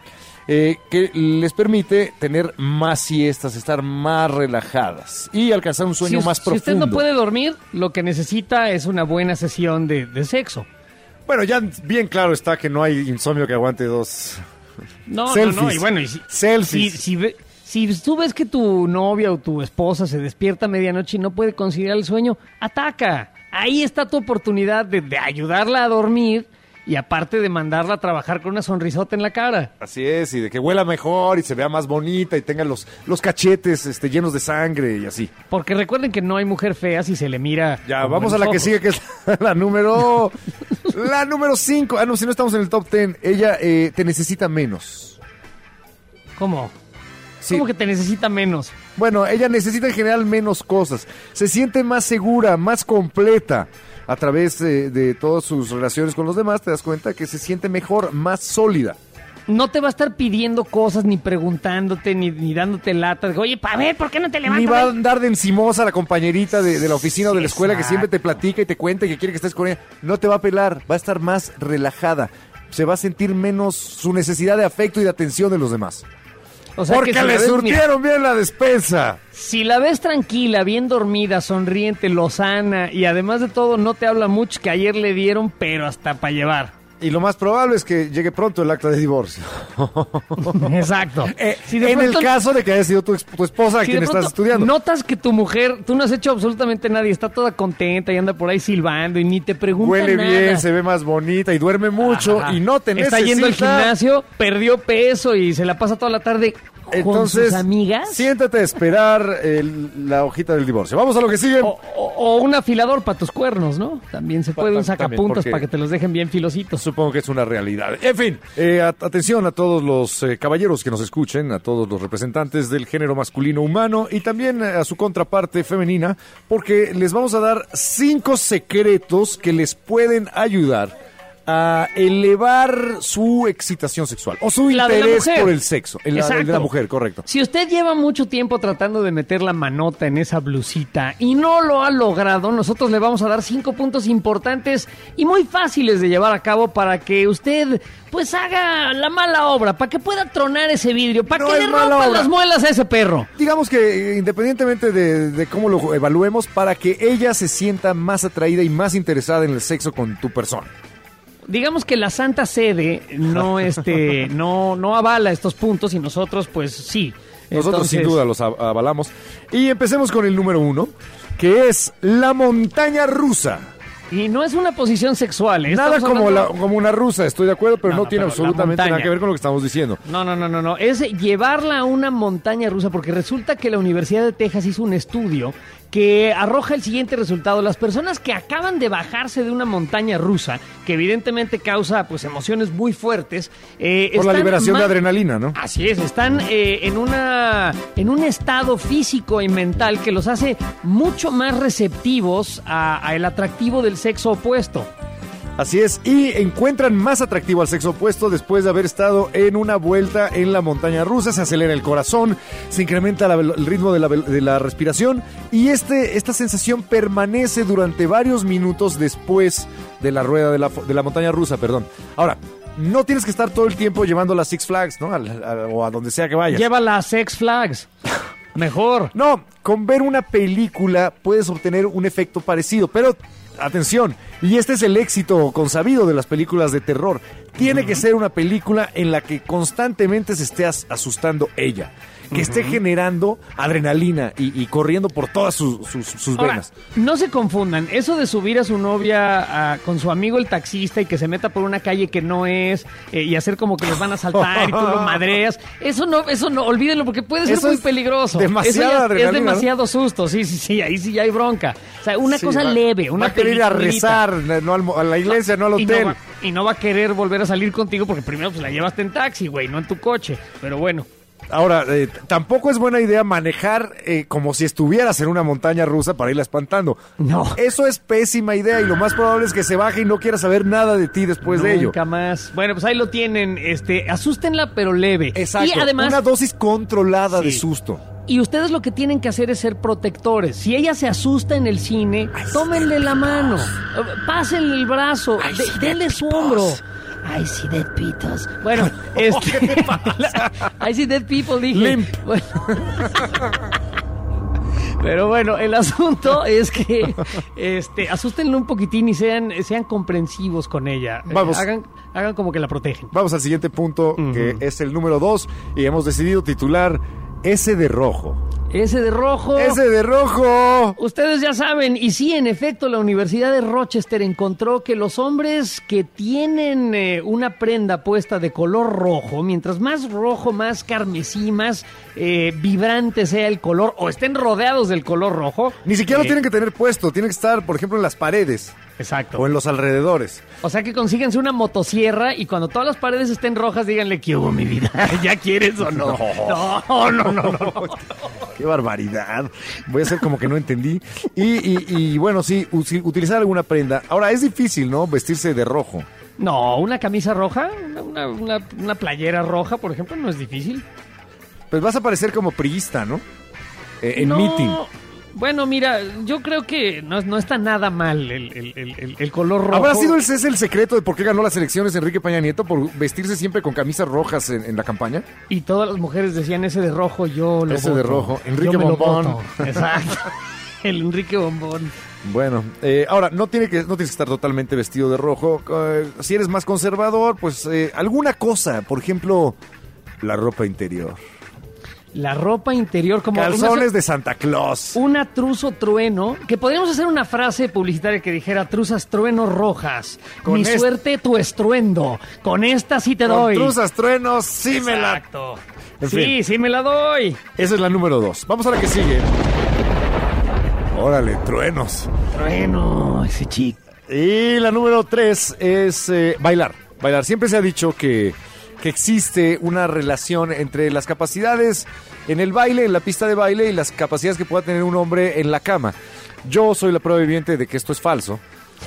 eh, que les permite tener más siestas, estar más relajadas y alcanzar un sueño si, más si profundo. usted no puede dormir, lo que necesita es una buena sesión de, de sexo. Bueno, ya bien claro está que no hay insomnio que aguante dos No, selfies. no, no, y bueno, y si, selfies. Si, si, ve- si tú ves que tu novia o tu esposa se despierta a medianoche y no puede conciliar el sueño, ataca. Ahí está tu oportunidad de, de ayudarla a dormir y aparte de mandarla a trabajar con una sonrisota en la cara. Así es, y de que huela mejor y se vea más bonita y tenga los, los cachetes este, llenos de sangre y así. Porque recuerden que no hay mujer fea si se le mira. Ya, con vamos a buenos la que ojos. sigue, que es la número... la número cinco. Ah, no, si no estamos en el top ten. Ella eh, te necesita menos. ¿Cómo? Sí. ¿Cómo que te necesita menos? Bueno, ella necesita en general menos cosas. Se siente más segura, más completa. A través de, de todas sus relaciones con los demás, te das cuenta que se siente mejor, más sólida. No te va a estar pidiendo cosas, ni preguntándote, ni, ni dándote lata. De, oye, pa' ver, ¿por qué no te levantas? Ni va a andar de encimosa la compañerita de, de la oficina o de la escuela que siempre te platica y te cuenta y que quiere que estés con ella. No te va a pelar, va a estar más relajada. Se va a sentir menos su necesidad de afecto y de atención de los demás. O sea, Porque que si le la ves- surtieron bien la despensa. Si la ves tranquila, bien dormida, sonriente, lozana y además de todo no te habla mucho que ayer le dieron, pero hasta para llevar. Y lo más probable es que llegue pronto el acta de divorcio. Exacto. Eh, Si de en pronto- el caso de que haya sido tu, ex- tu esposa a Si quien de estás pronto estudiando. notas que tu mujer, tú no has hecho absolutamente nada y está toda contenta y anda por ahí silbando y ni te pregunta Huele nada. bien, se ve más bonita y duerme mucho Ajá. y no te Está necesita. yendo al gimnasio, perdió peso y se la pasa toda la tarde con Entonces, sus amigas. siéntate a esperar el- la hojita del divorcio. Vamos a lo que sigue. O, o- o un afilador para tus cuernos, ¿no? También se puede, un También, sacapuntas porque- para que te los dejen bien filositos. Supongo que es una realidad. En fin, eh, at- atención a todos los eh, caballeros que nos escuchen, a todos los representantes del género masculino humano y también eh, a su contraparte femenina, porque les vamos a dar cinco secretos que les pueden ayudar a elevar su excitación sexual o su La de la interés mujer. por el sexo. En la, el de la Exacto. mujer, correcto. Si usted lleva mucho tiempo tratando de meter la manota en esa blusita y no lo ha logrado, nosotros le vamos a dar cinco puntos importantes y muy fáciles de llevar a cabo para que usted pues haga la mala obra, para que pueda tronar ese vidrio, para No que es le mala rompan obra. las muelas a ese perro. Digamos que eh, independientemente de, de cómo lo evaluemos, para que ella se sienta más atraída y más interesada en el sexo con tu persona. Digamos que la Santa Sede no este no no avala estos puntos y nosotros pues sí. Nosotros Entonces, sin duda los av- avalamos. Y empecemos con el número uno, que es la montaña rusa. Y no es una posición sexual. ¿eh? Nada Estamos como, la, hablando- como una rusa, estoy de acuerdo, pero No, no, no, tiene pero la absolutamente nada montaña. que ver con lo que estamos diciendo. No, no, no, no, no. Es llevarla a una montaña rusa porque resulta que la Universidad de Texas hizo un estudio que arroja el siguiente resultado. Las personas que acaban de bajarse de una montaña rusa, que evidentemente causa pues emociones muy fuertes, eh, Por la están liberación ma- de adrenalina, ¿no? Así es, están eh, en una en un estado físico y mental que los hace mucho más receptivos a, a el atractivo del sexo opuesto. Así es, y encuentran más atractivo al sexo opuesto después de haber estado en una vuelta en la montaña rusa. Se acelera el corazón, se incrementa la velo- el ritmo de la, vel- de la respiración y este, esta sensación permanece durante varios minutos después de la rueda de la, fo- de la montaña rusa, perdón. Ahora, no tienes que estar todo el tiempo llevando las Six Flags, ¿no? Al- a- o a donde sea que vayas. Lleva las Sex Flags. Mejor. No, con ver una película puedes obtener un efecto parecido, pero atención, y este es el éxito consabido de las películas de terror. Tiene que ser una película en la que constantemente se esté as- asustando ella, que esté generando adrenalina y, y corriendo por todas sus, sus, sus Ahora, venas. no se confundan, eso de subir a su novia a- con su amigo el taxista y que se meta por una calle que no es eh, y hacer como que les van a saltar y tú lo madreas, eso no, eso no, olvídenlo porque puede ser Eso muy es peligroso. demasiada Eso ya adrenalina, es ¿no? demasiado susto, sí, sí, sí, ahí sí ya hay bronca. O sea, una Sí, cosa va- leve, una va a querer ir a peliculita. rezar, no al mo- a la iglesia, no, al Y no, hotel. va, y no va a querer volver a salir contigo porque primero pues la llevaste en taxi, güey, no en tu coche. Pero bueno. Ahora, eh, t- tampoco es buena idea manejar eh, como si estuvieras en una montaña rusa para irla espantando. No. Eso es pésima idea y lo más probable es que se baje y no quiera saber nada de ti después de ello. Nunca más. Bueno, pues ahí lo tienen. Este, asústenla, pero leve. Exacto, Y además, una dosis controlada de Sí. susto. y ustedes lo que tienen que hacer es ser protectores. Si ella se asusta en el cine, tómenle la mano, eh, pásenle el brazo, de- denle su hombro. I see dead pitos. Bueno, este... ¿Qué te pasa? I see dead people, dije. Limp. Bueno. Pero bueno, el asunto es que este, asústenlo un poquitín y sean, sean comprensivos con ella. Vamos. Eh, hagan, hagan como que la protegen. Vamos al siguiente punto, uh-huh. que es el número dos, y hemos decidido titular Ese de rojo. Ese de rojo. Ese de rojo. Ustedes ya saben, y sí, en efecto, la Universidad de Rochester encontró que los hombres que tienen eh, una prenda puesta de color rojo, mientras más rojo, más carmesí, más eh, vibrante sea el color, o estén rodeados del color rojo. Ni siquiera eh, lo tienen que tener puesto, tiene que estar, por ejemplo, en las paredes. Exacto. O en los alrededores. O sea que consíguense una motosierra y cuando todas las paredes estén rojas, díganle, ¿qué hubo, mi vida? ¿Ya quieres o no? No, no, no, no. no, no. Qué barbaridad. Voy a hacer como que no entendí. Y, y, y bueno, sí, utilizar alguna prenda. Ahora, es difícil, ¿no? Vestirse de rojo. No, una camisa roja, una, una, una playera roja, por ejemplo, no es difícil. Pues vas a parecer como priista, ¿no? Eh, en no. meeting. Bueno, mira, yo creo que no, no está nada mal el, el, el, el color rojo. ¿Habrá sido ese el secreto de por qué ganó las elecciones Enrique Peña Nieto? ¿Por vestirse siempre con camisas rojas en, en la campaña? Y todas las mujeres decían, ese de rojo, yo lo ese voto. de rojo, Enrique yo me Bombón. Lo voto. Exacto, el Enrique Bombón. Bueno, eh, ahora, no, tiene que, no tienes que estar totalmente vestido de rojo. Eh, si eres más conservador, pues eh, alguna cosa, por ejemplo, la ropa interior. La ropa interior como... Calzones una, de Santa Claus. Una truzo trueno, que podríamos hacer una frase publicitaria que dijera truzas truenos rojas. Con Mi est... suerte, tu estruendo. Con esta sí te Con doy. Truzas truenos, sí Exacto. me la... Exacto. En sí, fin. sí me la doy. Esa es la número dos. Vamos a la que sigue. Órale, truenos. Trueno, ese chico. Y la número tres es eh, bailar. Bailar. Siempre se ha dicho que... que existe una relación entre las capacidades en el baile, en la pista de baile, y las capacidades que pueda tener un hombre en la cama. Yo soy la prueba viviente de que esto es falso.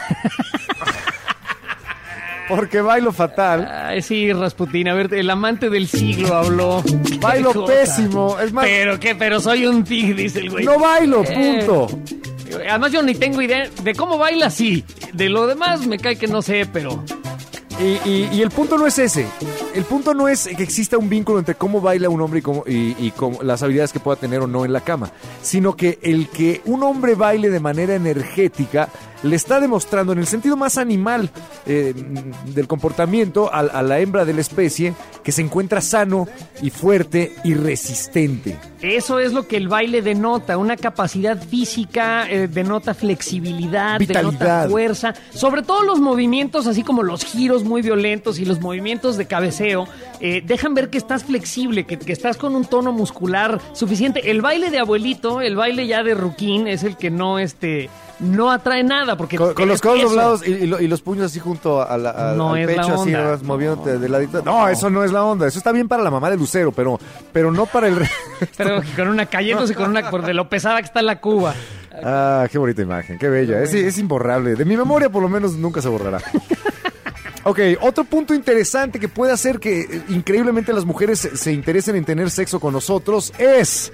Porque bailo fatal. Ay, sí, Rasputín, a ver, el amante del siglo habló. Bailo pésimo. Es más, ¿Pero qué? Pero soy un tig, dice el güey. No bailo, punto. Eh, además yo ni tengo idea de cómo baila, sí. De lo demás me cae que no sé, pero... Y, y, y el punto no es ese. El punto no es que exista un vínculo entre cómo baila un hombre y, cómo, y, y cómo, las habilidades que pueda tener o no en la cama, sino que el que un hombre baile de manera energética le está demostrando en el sentido más animal eh, del comportamiento a, a la hembra de la especie que se encuentra sano y fuerte y resistente. Eso es lo que el baile denota, una capacidad física, eh, denota flexibilidad, vitalidad, denota fuerza, sobre todo los movimientos así como los giros muy violentos y los movimientos de cabeceo, eh, dejan ver que estás flexible, que, que estás con un tono muscular suficiente. El baile de abuelito, el baile ya de ruquín es el que no este no atrae nada porque con, con los codos doblados y, y, lo, y los puños así junto a la, a, no al es pecho, la así onda. Vas moviéndote no, de ladito. No, no, eso no es la onda. Eso está bien para la mamá de Lucero, pero, pero no para el pero con una cayéndose con una por de lo pesada que está la cuba. Ah, qué bonita imagen, qué bella. Es, es imborrable. De mi memoria por lo menos nunca se borrará. Ok, otro punto interesante que puede hacer que eh, increíblemente las mujeres se, se interesen en tener sexo con nosotros es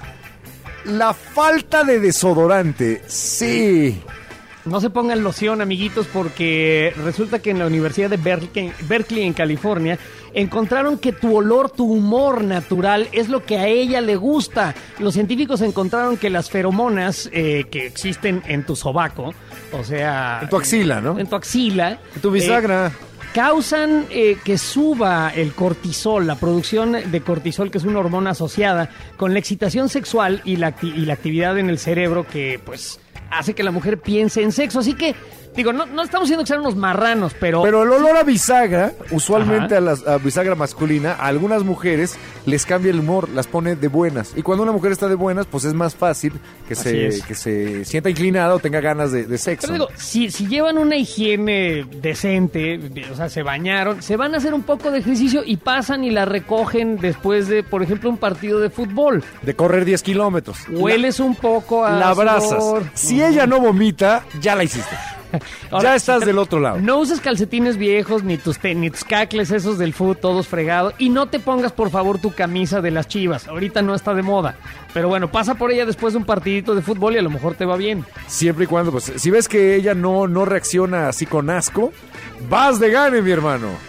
la falta de desodorante. Sí. No se pongan loción, amiguitos, porque resulta que en la Universidad de Berkeley, Berkeley, en California, encontraron que tu olor, tu humor natural es lo que a ella le gusta. Los científicos encontraron que las feromonas eh, que existen en tu sobaco, o sea... En tu axila, ¿no? En tu axila. En tu bisagra. Eh, causan eh, que suba el cortisol, la producción de cortisol, que es una hormona asociada con la excitación sexual y la, acti- y la actividad en el cerebro que, pues... hace que la mujer piense en sexo. Así que, digo, no, no estamos diciendo que sean unos marranos, pero... Pero el olor a bisagra, usualmente a, las, a bisagra masculina, a algunas mujeres les cambia el humor, las pone de buenas. Y cuando una mujer está de buenas, pues es más fácil que, se, que se sienta inclinada o tenga ganas de, de sexo. Pero digo, si, si llevan una higiene decente, o sea, se bañaron, se van a hacer un poco de ejercicio y pasan y la recogen después de, por ejemplo, un partido de fútbol. De correr diez kilómetros. Hueles la, un poco a... La abrazas. Sudor. Si ella no vomita, ya la hiciste. Ahora, ya estás si te, del otro lado. No uses calcetines viejos, ni tus, te, ni tus cacles esos del fútbol, todos fregados. Y no te pongas, por favor, tu camisa de las Chivas. Ahorita no está de moda. Pero bueno, pasa por ella después de un partidito de fútbol y a lo mejor te va bien. Siempre y cuando, pues, si ves que ella no, no reacciona así con asco, vas de gane, mi hermano.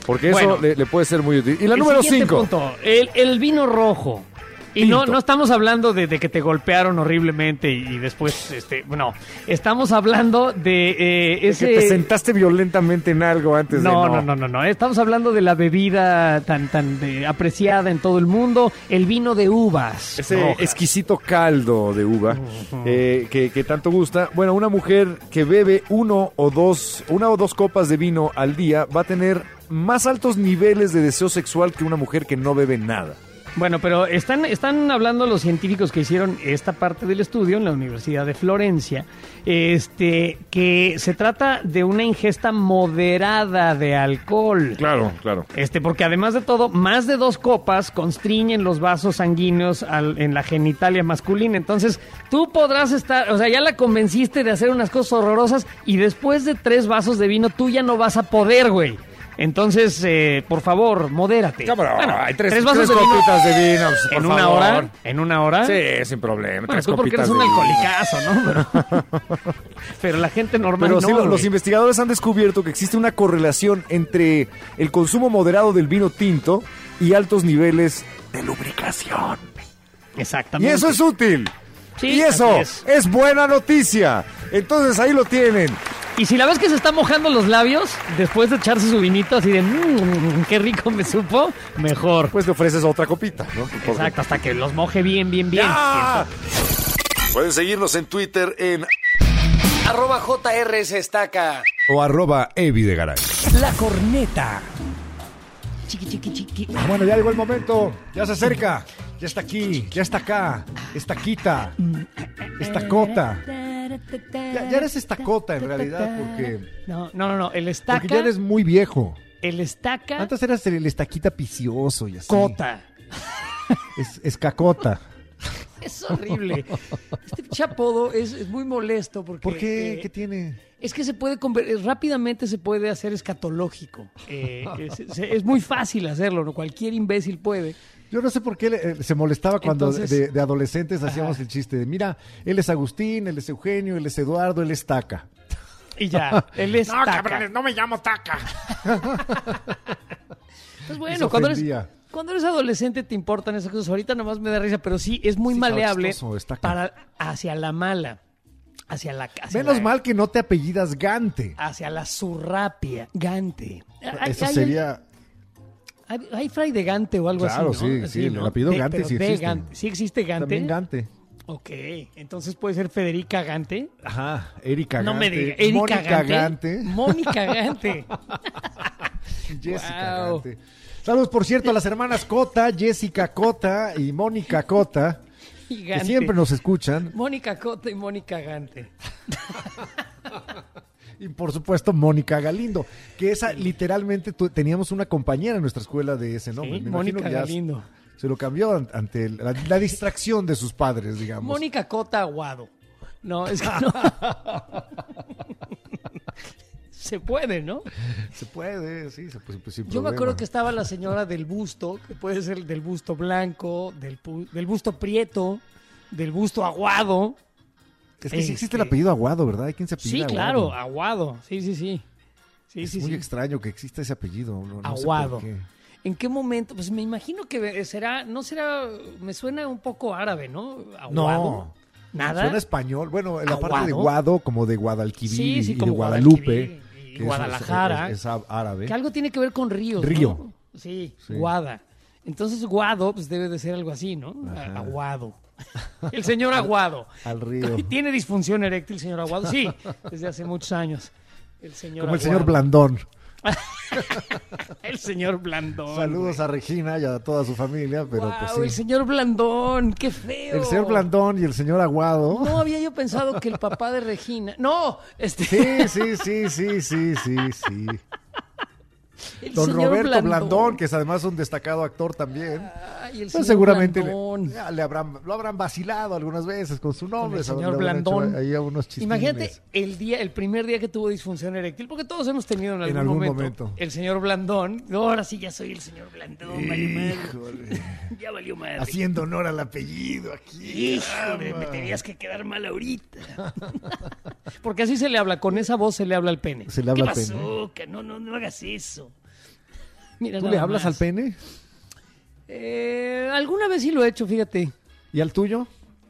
Porque Bueno. eso le, le puede ser muy útil. Y la El número siguiente cinco. punto, el, el vino rojo. Y no, Tinto. no estamos hablando de, de que te golpearon horriblemente y, y después, este, no, estamos hablando de eh, De ese... que te sentaste violentamente en algo antes no, de no, no, no, no, estamos hablando de la bebida tan, tan eh, apreciada en todo el mundo, el vino de uvas. Ese rojas. exquisito caldo de uva eh, que, que tanto gusta. Bueno, una mujer que bebe uno o dos, una o dos copas de vino al día va a tener más altos niveles de deseo sexual que una mujer que no bebe nada. Bueno, pero están, están hablando los científicos que hicieron esta parte del estudio en la Universidad de Florencia, este, que se trata de una ingesta moderada de alcohol. Claro, claro. Este, porque además de todo, más de dos copas constriñen los vasos sanguíneos al- en la genitalia masculina. Entonces, tú podrás estar, o sea, ya la convenciste de hacer unas cosas horrorosas y después de tres vasos de vino, tú ya no vas a poder, güey. Entonces, eh, por favor, modérate. Cabrón, Bueno, hay tres, tres vasos tres de vino copitas de vino, pues, por en una favor. hora, en una hora. Sí, sin problema. Bueno, tres tú porque copitas eres un de vino. alcoholicazo, ¿no? Pero, pero la gente normal Pero no, sí, lo- los güey. investigadores han descubierto que existe una correlación entre el consumo moderado del vino tinto y altos niveles de lubricación. Y Exactamente. eso es útil. Sí, y eso así es. es. buena noticia. Entonces ahí lo tienen. Y si la ves que se está mojando los labios, después de echarse su vinito así de, mmm, qué rico me supo, mejor. Pues le ofreces otra copita, ¿no? Por- Exacto, hasta que los moje bien, bien, bien. ¡Ya! Pueden seguirnos en Twitter en Arroba J R S Estaca. O arroba Evi de Garay. La corneta. Chiqui, chiqui, chiqui. Bueno, ya llegó el momento, ya se acerca, ya está aquí, ya está acá, estaquita, estacota. Ya, ya eres estacota en realidad porque, No, no, no, no, el estaca. porque ya eres muy viejo. El estaca. Antes eras el estaquita picioso y así. Cota. Es, escacota. Es horrible. Este pinche apodo es, es muy molesto porque... ¿Por qué? eh, ¿Qué tiene? Es que se puede conver- rápidamente se puede hacer escatológico. Eh, es, es- es muy fácil hacerlo, ¿no? Cualquier imbécil puede. Yo no sé por qué le- eh, se molestaba cuando Entonces- de, de adolescentes hacíamos Ajá. el chiste de, mira, él es Agustín, él es Eugenio, él es Eduardo, él es Taca. Y ya, él es taca. no me llamo Taca. Pues Eso bueno, cuando eres, ofendía. cuando eres adolescente te importan esas cosas. Ahorita nomás me da risa, pero sí, es muy Sí, está maleable chistoso, está acá. para hacia la mala, hacia la hacia Menos la- mal que no te apellidas Gante. hacia la surrapia, Gante. Hay- Eso hay- sería... Hay, hay fray de Gante o algo Claro, así, ¿no? sí, sí, el apellido De- Gante pero sí de existe. Gante. ¿Sí existe Gante? También Gante. Ok, entonces puede ser Federica Gante. Ajá, Erika No Gante. me diga, Erika Mónica Gante. Gante. Mónica Gante. Jessica Wow. Gante. Saludos, por cierto, a las hermanas Cota, Jessica Cota y Mónica Cota, que Gigante. siempre nos escuchan. Mónica Cota y Mónica Gante. Y por supuesto, Mónica Galindo, que esa literalmente tu- teníamos una compañera en nuestra escuela de ese nombre. Sí, Me imagino Mónica que ya Galindo. Se lo cambió an- ante el- la, la distracción de sus padres, digamos. Mónica Cota Aguado. No, es que no. Se puede, ¿no? Se puede, sí, se puede. Pues, sin Yo me problema. acuerdo que estaba la señora del busto, que puede ser del busto blanco, del, pu- del busto prieto, del busto aguado. Es que sí existe Este- el apellido Aguado, ¿verdad? Hay quien se Sí, apellida claro, Aguado. aguado. Sí, sí, sí. Sí, Es sí, muy sí. extraño que exista ese apellido. No, no sé Aguado. por qué. ¿En qué momento? Pues me imagino que será, no será, me suena un poco árabe, ¿no? Aguado. No. ¿Nada? Suena español. Bueno, la parte de ¿Aguado? Guado, como de Guadalquivir Sí, sí, y de como Guadalupe. Guadalquivir y que es- Guadalajara. Es, es árabe. Que algo tiene que ver con ríos, Río. ¿no? Sí, Sí. Guada. Entonces Guado, pues debe de ser algo así, ¿no? A- Ajá. Aguado. El señor Aguado. Al río. ¿Tiene disfunción eréctil el señor Aguado? Sí, desde hace muchos años. El señor Como el Aguado. señor Blandón. El señor Blandón. Saludos güey. a Regina y a toda su familia, pero Guau, pues sí. el señor Blandón, qué feo. El señor Blandón y el señor Aguado. No había yo pensado que el papá de Regina. No, este. Sí, sí, sí, sí, sí, sí, sí. el Don señor Roberto Blandón, que es además un destacado actor también. Ay, el Pues señor seguramente le, Blandón. ya le habrán, lo habrán vacilado algunas veces con su nombre. el ¿sabes? señor Le habrán hecho Blandón. ahí unos chistines. Imagínate el día, el primer día que tuvo disfunción eréctil, porque todos hemos tenido en algún, algún momento, momento. el señor Blandón. No, ahora sí ya soy el señor Blandón, valió madre. Híjole. Ya valió madre. Haciendo honor al apellido aquí. Híjole, caramba. me tenías que quedar mal ahorita. Porque así se le habla, con esa voz se le habla al pene. Se le habla ¿Qué al pasó? pene. Que no, no, no hagas eso. Mira, ¿Tú nada le hablas más. al pene? Eh, alguna vez sí lo he hecho, fíjate. ¿Y al tuyo?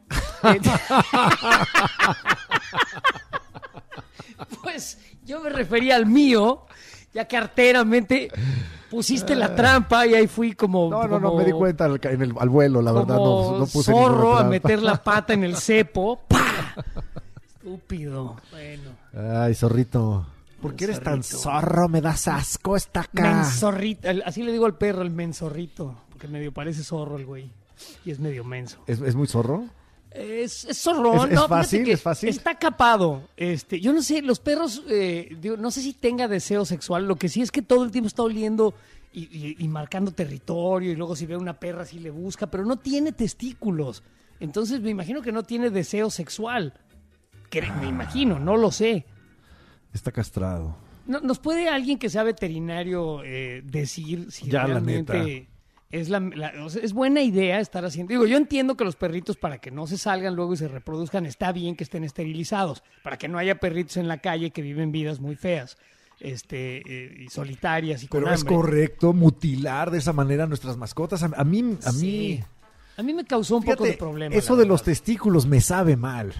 Pues yo me refería al mío, ya que arteramente pusiste la trampa y ahí fui como... No, no, como- no, me di cuenta al, en el, al vuelo, la verdad, no, como no puse zorro ninguna a trampa. meter la pata en el cepo. ¡Pah! Estúpido. Bueno. Ay, zorrito. ¿Por qué eres tan zorro? Me das asco esta acá. Menzorrito. El- Así le digo al perro, el menzorrito. Porque medio parece zorro el güey. Y es medio menso. ¿Es, es muy zorro? Es, es zorrón, ¿Es- es ¿no? Fíjate fácil? que ¿Es fácil? Está capado. Este, yo no sé, los perros, eh, digo, no sé si tenga deseo sexual. Lo que sí es que todo el tiempo está oliendo y, y- y marcando territorio. Y luego si ve una perra sí le busca, pero no tiene testículos. Entonces me imagino que no tiene deseo sexual. Que, me imagino, no lo sé. Está castrado. No- ¿Nos puede alguien que sea veterinario eh, decir si Ya, la realmente neta. es la, la- o sea, es buena idea estar haciendo? Digo, yo entiendo que los perritos, para que no se salgan luego y se reproduzcan, está bien que estén esterilizados, para que no haya perritos en la calle que viven vidas muy feas, este, eh, y solitarias y con Pero es hambre. correcto mutilar de esa manera a nuestras mascotas. A, a mí, a Sí. mí, A mí me causó un poco de fíjate, problema. eso la de los verdad. testículos me sabe mal.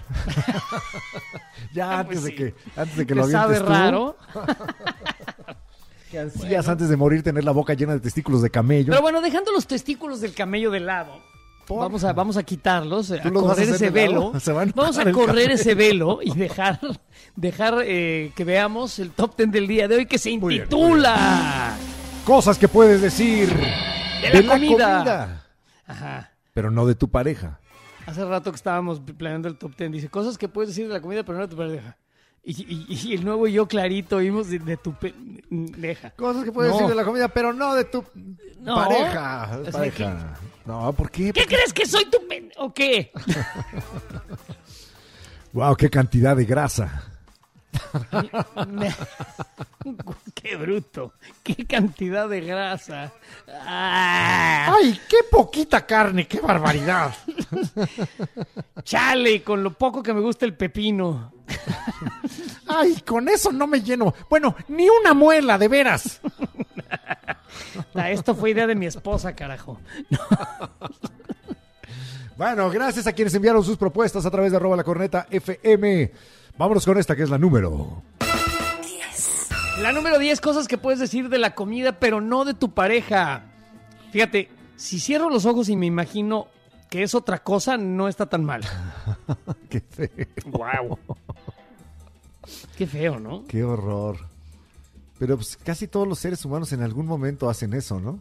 ya Ah, antes pues de sí. que, antes de que ¿Te lo avientes sabe tú, raro? que ansías antes de morir tener la boca llena de testículos de camello. Pero bueno, dejando los testículos del camello de lado, vamos a, vamos a quitarlos, a ¿Tú los vas a correr hacer ese de lado? velo. Se van Vamos para a el correr camello. ese velo y dejar, dejar eh, que veamos el top ten del día de hoy, que se Muy bien, intitula Cosas que puedes decir De la comida. Ajá. pero no de tu pareja. Hace rato que estábamos planeando el top ten, dice cosas que puedes decir de la comida, pero no de tu pareja. Y, y- y el nuevo y yo clarito oímos de, de tu pareja. Cosas que puedes No. decir de la comida, pero no de tu No. pareja. O sea, pareja. No, ¿por qué? ¿Qué crees que soy tu pen... o qué? Wow, qué cantidad de grasa. Me- Qué bruto. Qué cantidad de grasa. Ah, ¡Ay, qué poquita carne! ¡Qué barbaridad! chale, con lo poco que me gusta el pepino. ¡Ay, con eso no me lleno! Bueno, ni una muela, de veras. Ah, esto fue idea de mi esposa, carajo. Bueno, gracias a quienes enviaron sus propuestas a través de arroba la corneta F M. Vámonos con esta que es la número. La número diez, cosas que puedes decir de la comida, pero no de tu pareja. Fíjate, si cierro los ojos y me imagino que es otra cosa, no está tan mal. Qué feo. Wow. Qué feo, ¿no? Qué horror. Pero pues casi todos los seres humanos en algún momento hacen eso, ¿no?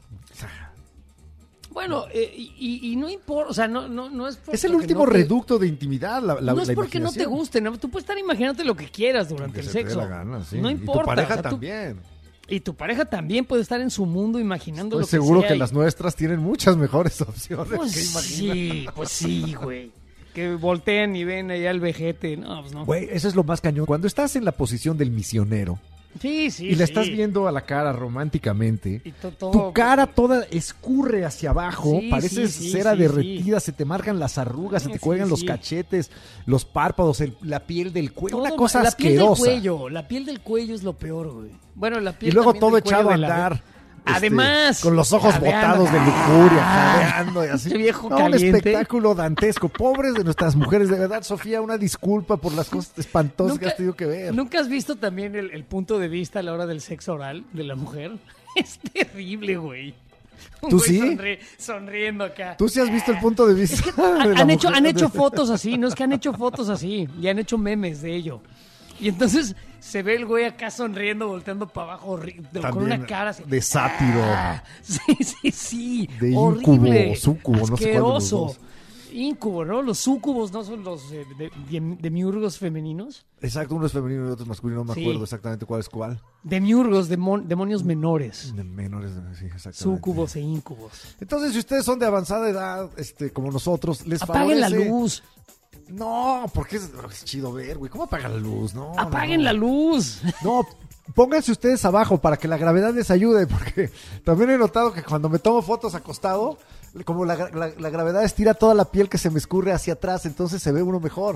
Bueno, eh, y, y no importa, o sea, no, no, no es porque Es el no último te- reducto de intimidad, la, la no es la porque no te imaginación. guste, ¿no? Tú puedes estar imaginándote lo que quieras durante Que el se te dé sexo. la gana, sí. No Y importa. tu pareja o sea, tú- también. y tu pareja también puede estar en su mundo imaginando Estoy lo que seguro sea que y- las nuestras tienen muchas mejores opciones Pues que imaginar. sí, pues sí, güey. Que voltean y ven allá el vejete. No, pues no. Güey, eso es lo más cañón. Cuando estás en la posición del misionero Sí, sí, y la sí. estás viendo a la cara románticamente, Y to- todo- tu cara toda escurre hacia abajo, Sí, pareces sí, sí, cera sí, derretida, se te marcan las arrugas, se te Sí, cuelgan los sí. cachetes, los párpados, el- la piel del cuello, todo una ma- cosa la piel del asquerosa. cuello, la piel del cuello es lo peor, güey. Bueno, la piel Y luego también todo del cuello echado a de la- andar. este, Además, con los ojos jadeando. botados de lujuria, Ah, jadeando y así. ese viejo No, un caliente. espectáculo dantesco. Pobres de nuestras mujeres, de verdad, Sofía, una disculpa por las cosas espantosas que has tenido que ver. ¿Nunca has visto también el, el punto de vista a la hora del sexo oral de la mujer? Es terrible, güey. Un ¿Tú güey sí? sonri- sonriendo acá. ¿Tú sí has visto el punto de vista? de Han, la han hecho, mujer? han hecho fotos así, no es que han hecho fotos así, y han hecho memes de ello. Y entonces se ve el güey acá sonriendo, volteando para abajo, horri- con También una cara así. de sátiro. Ah, sí, sí, sí. De horrible, íncubo, súcubo, no sé cuál de los asqueroso. dos. Incubo, ¿no? Los súcubos no son los eh, de, de- demiurgos femeninos. Exacto, uno es femenino y otro es masculino, no me Sí. acuerdo exactamente cuál es cuál. Demiurgos, demon- demonios menores. De menores, sí, exactamente. Súcubos e íncubos. Entonces, si ustedes son de avanzada edad, este, como nosotros, les Apaguen la favorece- luz. No, porque es, es chido ver, güey. ¿Cómo apagan la luz? No, Apaguen no, la no. luz. No, pónganse ustedes abajo para que la gravedad les ayude, porque también he notado que cuando me tomo fotos acostado, como la, la- la gravedad estira toda la piel que se me escurre hacia atrás, entonces se ve uno mejor.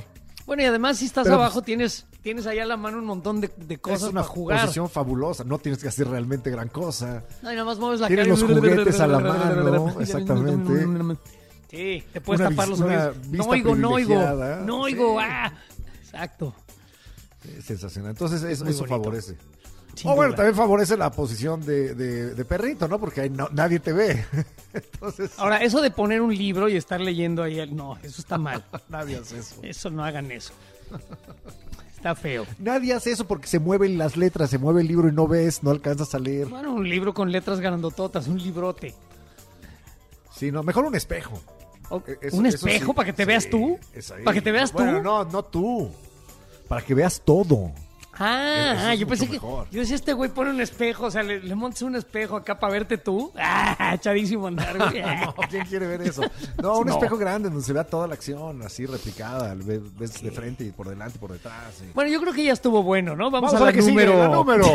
Bueno, y además si estás Pero, abajo pues, tienes tienes allá a la mano un montón de, de cosas es una para jugar. posición fabulosa, no tienes que hacer realmente gran cosa. No, y nada más mueves la Tienes cara. los juguetes a la mano, exactamente. Sí, te puedes Una tapar vis- los una oídos. vista No oigo, no oigo, privilegiada. no oigo. Sí. Ah, exacto. Es sensacional. Entonces eso, Muy eso bonito. favorece. Sin O bueno, duda. también favorece la posición de, de, de perrito, ¿no? Porque ahí no- nadie te ve. Entonces, Ahora, eso de poner un libro y estar leyendo ahí, el- no, eso está mal. nadie hace eso. Eso no hagan eso. Está feo. Nadie hace eso porque se mueven las letras, se mueve el libro y no ves, no alcanzas a leer. Bueno, un libro con letras grandototas, un librote. Sí, no, mejor un espejo. O- Eh, eso- ¿Un eso espejo sí, para que te sí, veas tú? es ahí. ¿Para que te veas tú? Bueno, no, no tú. Para que veas todo. Ah, Eso ah, es yo pensé mucho que. mejor. Yo decía, este güey pone un espejo, o sea, le, le montas un espejo acá para verte tú. Ah, chadísimo andar, güey. No, ¿quién quiere ver eso? No, un No. espejo grande donde se vea toda la acción así replicada, ves, ves de frente y por delante y por detrás. y- Bueno, yo creo que ya estuvo bueno, ¿no? Vamos, Vamos a, a la la que sigue, número. la número.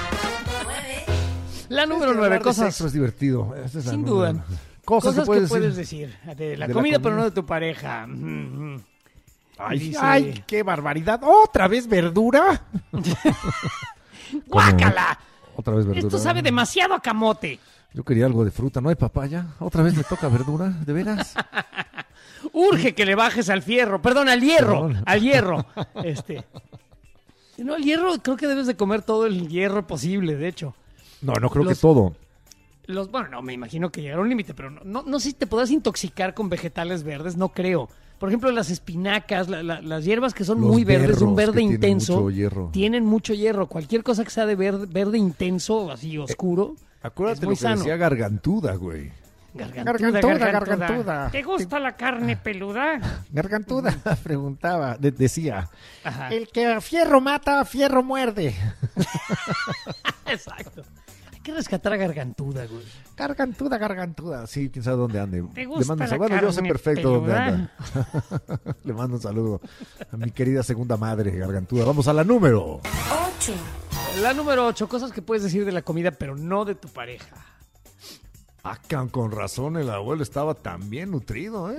La número Es que nueve, hablar de cosas. sexo es divertido. Esa es la Sin número. duda. Cosas, que puedes, decir. De la De la comida, pero comida. no de tu pareja. Mm, mm. Ay, Dice- ay, qué barbaridad. ¿Otra vez verdura? ¡Guácala! Otra vez verdura. Esto sabe demasiado a camote. Yo quería algo de fruta, ¿no hay papaya? ¿Otra vez me toca verdura? ¿De veras? Urge que le bajes al fierro, perdón, al hierro, Perdón. al hierro. Este. No, el hierro, creo que debes de comer todo el hierro posible, de hecho. No, no creo Los- que todo. Los, bueno, no, me imagino que llegará a un límite, pero no, no, no sé si te podrás intoxicar con vegetales verdes, no creo. Por ejemplo, las espinacas, la- la- las hierbas que son Los muy verdes, de un berros verde que tienen intenso, mucho hierro. tienen mucho hierro. Cualquier cosa que sea de verde, verde intenso, así oscuro, Acuérdate es lo muy que sano. decía Gargantuda, güey. Gargantuda, Gargantuda, gargantuda. gargantuda. ¿Te gusta la carne peluda? Gargantuda preguntaba, de- decía, Ajá. el que a fierro mata, a fierro muerde. Exacto. Hay que rescatar a Gargantuda, güey. Gargantuda, gargantuda. Sí, quién sabe dónde ande. ¿Te Le gusta mando un la saludo. Bueno, yo sé carne perfecto dónde peluda? anda. Le mando un saludo a mi querida segunda madre, Gargantuda. Vamos a la número. La número ocho, cosas que puedes decir de la comida, pero no de tu pareja. Ah, can- con razón, el abuelo estaba tan bien nutrido, ¿eh?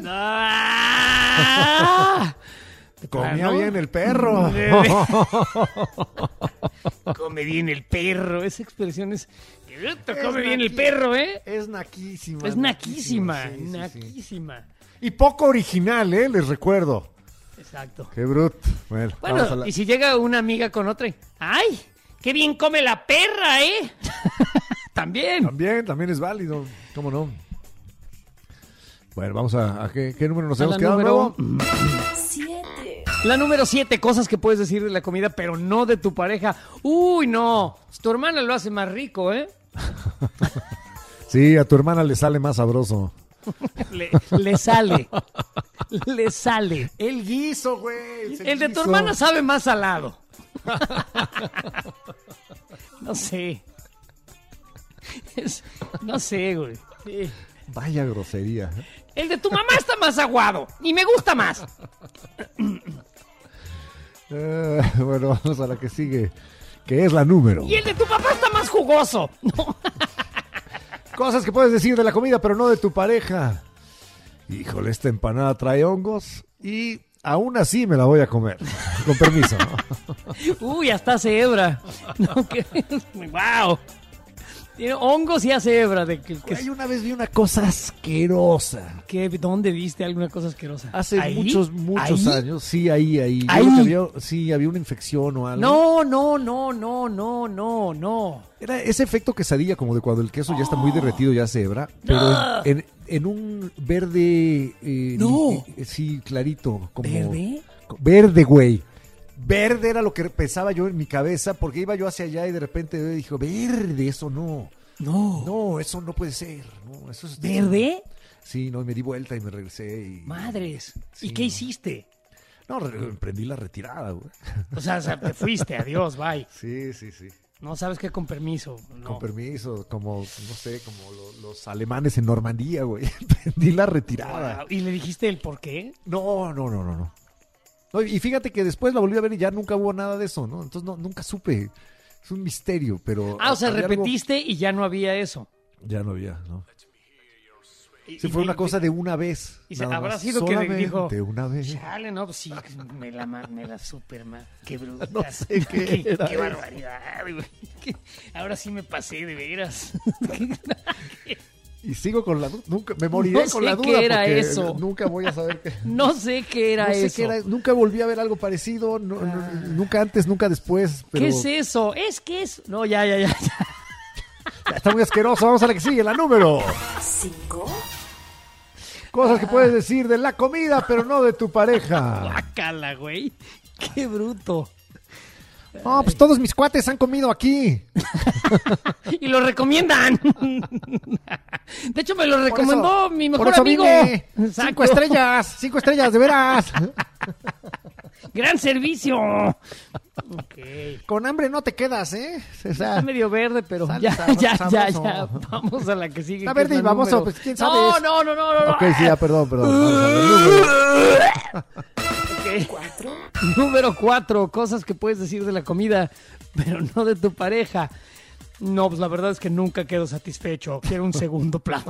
¡Ah! Comía Claro. bien el perro. Come bien el perro. Esa expresión es... Es Come bien el naqui- perro, ¿eh? Es naquísima. Es naquísima, sí, sí, sí. naquísima. Y poco original, ¿eh? Les recuerdo. Exacto. Qué bruto. Bueno, vamos a Bueno, la- y si llega una amiga con otra y... ¡Ay! ¡Qué bien come la perra, eh! También. También, también es válido. ¿Cómo no? Bueno, vamos a... ¿a qué, qué número nos A hemos la quedado número- nuevo? La número siete, cosas que puedes decir de la comida, pero no de tu pareja. Uy, no. Tu hermana lo hace más rico, ¿eh? Sí, a tu hermana le sale más sabroso. Le, le sale. Le sale. El guiso, güey. El de tu hermana sabe más salado. No sé. Es- no sé, güey. Sí. Vaya grosería. El de tu mamá está más aguado. Y me gusta más. Eh, bueno, vamos a la que sigue, que es la número. Y el de tu papá está más jugoso. No. Cosas que puedes decir de la comida, pero no de tu pareja. Híjole, esta empanada trae hongos y aún así me la voy a comer. Con permiso. Uy, hasta hace hebra. No, que... Wow. Tiene hongos y hace hebra. De que, que- Güey, una vez vi una cosa asquerosa. ¿Qué? ¿Dónde viste alguna cosa asquerosa? Hace ¿Ahí? muchos, muchos ¿Ahí? años. Sí, ahí, ahí. Yo ¿Ahí? creo que había, sí, había una infección o algo. No, no, no, no, no, no, no. Era ese efecto quesadilla, como de cuando el queso ya está muy derretido y hace hebra. Pero No. en, en, en un verde... eh, No. ni- eh, sí, clarito. Como, ¿Verde? Verde, güey. Verde era lo que pensaba yo en mi cabeza, porque iba yo hacia allá y de repente dijo, verde, eso no. No. No, eso no puede ser. No, eso es, ¿Verde? Sí, no, y me di vuelta y me regresé y... Madres. Sí, ¿Y qué no. hiciste? No, re- emprendí la retirada, güey. O sea, o sea, te fuiste, adiós, bye. Sí, sí, sí. No sabes qué con permiso. No. Con permiso, como, no sé, como lo- los alemanes en Normandía, güey. Emprendí la retirada. Wow. ¿Y le dijiste el por qué? No, no, no, no, no. No, y fíjate que después la volví a ver y ya nunca hubo nada de eso, ¿no? Entonces no, nunca supe. Es un misterio, pero... Ah, o sea, había algo- repetiste y ya no había eso. Ya no había, ¿no? Y- Si y- fue una y- cosa de una vez. Y se, nada habrá más. sido que Solamente dijo, una vez. chale, no, pues sí, me la, ma- me la super ma- qué bruta. No sé qué era qué eso. barbaridad, güey. Qué- ahora sí me pasé de veras. Y sigo con la duda. Nunca, me moriré No con sé la qué duda era porque eso. nunca voy a saber qué. No sé qué era No sé eso. qué era, nunca volví a ver algo parecido, no- no- nunca antes, nunca después. Pero ¿Qué es eso? Es que es... No, ya, ya, ya. ya. ya está muy asqueroso. Vamos a la que sigue, la número. Cinco. Cosas que puedes decir de la comida, pero no de tu pareja. Guácala, güey. Qué bruto. No, pues todos mis cuates han comido aquí. Y lo recomiendan. De hecho, me lo recomendó mi mejor Por eso amigo. vine. Exacto. Cinco estrellas, cinco estrellas, de veras. Gran servicio. Ok. Con hambre no te quedas, ¿eh? O sea, Está medio verde, pero sale ya, sabroso, ya, ya, sabroso. ya. Vamos a la que sigue. Está que es verde y la baboso, número- pues, ¿quién sabe? No, no, no, no, no. ok, sí, ya, perdón, perdón. Vamos a ver, número. Ok. Número cuatro, cosas que puedes decir de la comida, pero no de tu pareja. No, pues la verdad es que nunca quedo satisfecho. Quiero un segundo plato.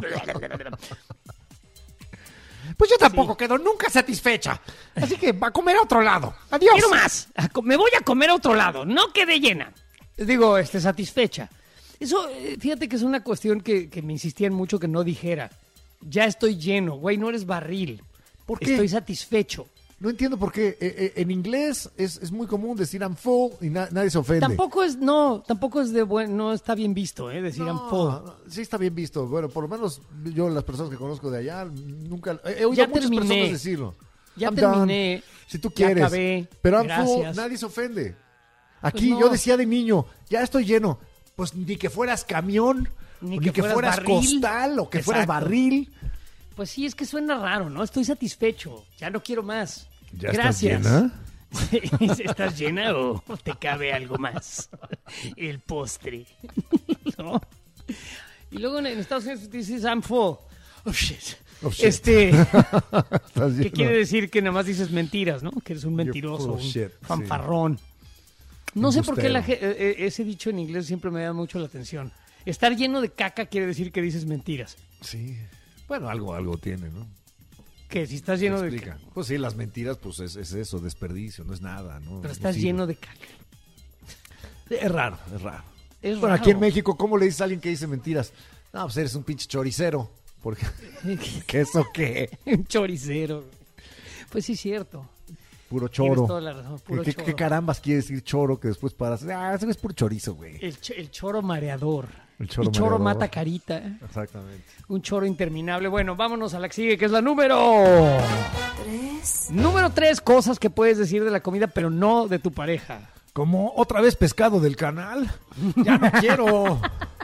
Pues yo tampoco quedo nunca satisfecha. Así que va a comer a otro lado. Adiós. Quiero más. A co- Me voy a comer a otro lado. No quedé llena. Digo, este, satisfecha. Eso, eh, fíjate que es una cuestión que, que me insistían mucho que no dijera. Ya estoy lleno, güey, no eres barril. ¿Por qué? Estoy satisfecho. No entiendo por qué. Eh, eh, en inglés es, es muy común decir I'm full y na- nadie se ofende. Tampoco es, no, tampoco es de buen, no está bien visto, eh, decir I'm full. No, no, sí está bien visto. Bueno, por lo menos yo, las personas que conozco de allá, nunca... He oído Ya a muchas terminé. personas decirlo. Ya I'm terminé. done. Si tú Ya quieres. acabé. Pero I'm full, Gracias. nadie se ofende. Aquí Pues no. yo decía de niño, ya estoy lleno. Pues ni que fueras camión, Ni ni, que que, fueras fueras, barril. costal o que fueras Exacto. barril. Pues sí, es que suena raro, ¿no? Estoy satisfecho. Ya no quiero más. ¿Ya estás Gracias. llena? ¿Estás llena o te cabe algo más? El postre. ¿No? Y luego en, en Estados Unidos dices I'm full. Oh shit. Oh, shit. Este, Estás ¿qué lleno. quiere decir? Que nada más dices mentiras, ¿no? Que eres un You're mentiroso, full of un shit, fanfarrón. No sé por qué la Embustero. ge- eh, eh, ese dicho en inglés siempre me da mucho la atención. Estar lleno de caca quiere decir que dices mentiras. Sí. Bueno, algo, algo tiene, ¿no? Que si estás lleno de Explica. caca. Pues sí, las mentiras, pues es, es eso, desperdicio, no es nada, ¿no? Pero No estás sirve. lleno de caca. Es raro, es raro. Es Bueno, raro. aquí en México, ¿cómo le dices a alguien que dice mentiras? No, pues eres un pinche choricero. Porque, ¿qué eso qué? Un choricero. Pues sí, cierto. Puro Tienes choro. toda la razón, puro ¿Qué, qué- choro. qué carambas quiere decir choro que después paras? Ah, eso es puro chorizo, güey. El, ch- el choro mareador. El choro y choro mareador. mata carita. ¿eh? Exactamente. Un choro interminable. Bueno, vámonos a la que sigue, que es la número... Tres. Número tres, cosas que puedes decir de la comida, pero no de tu pareja. Como otra vez pescado del canal. Ya no quiero.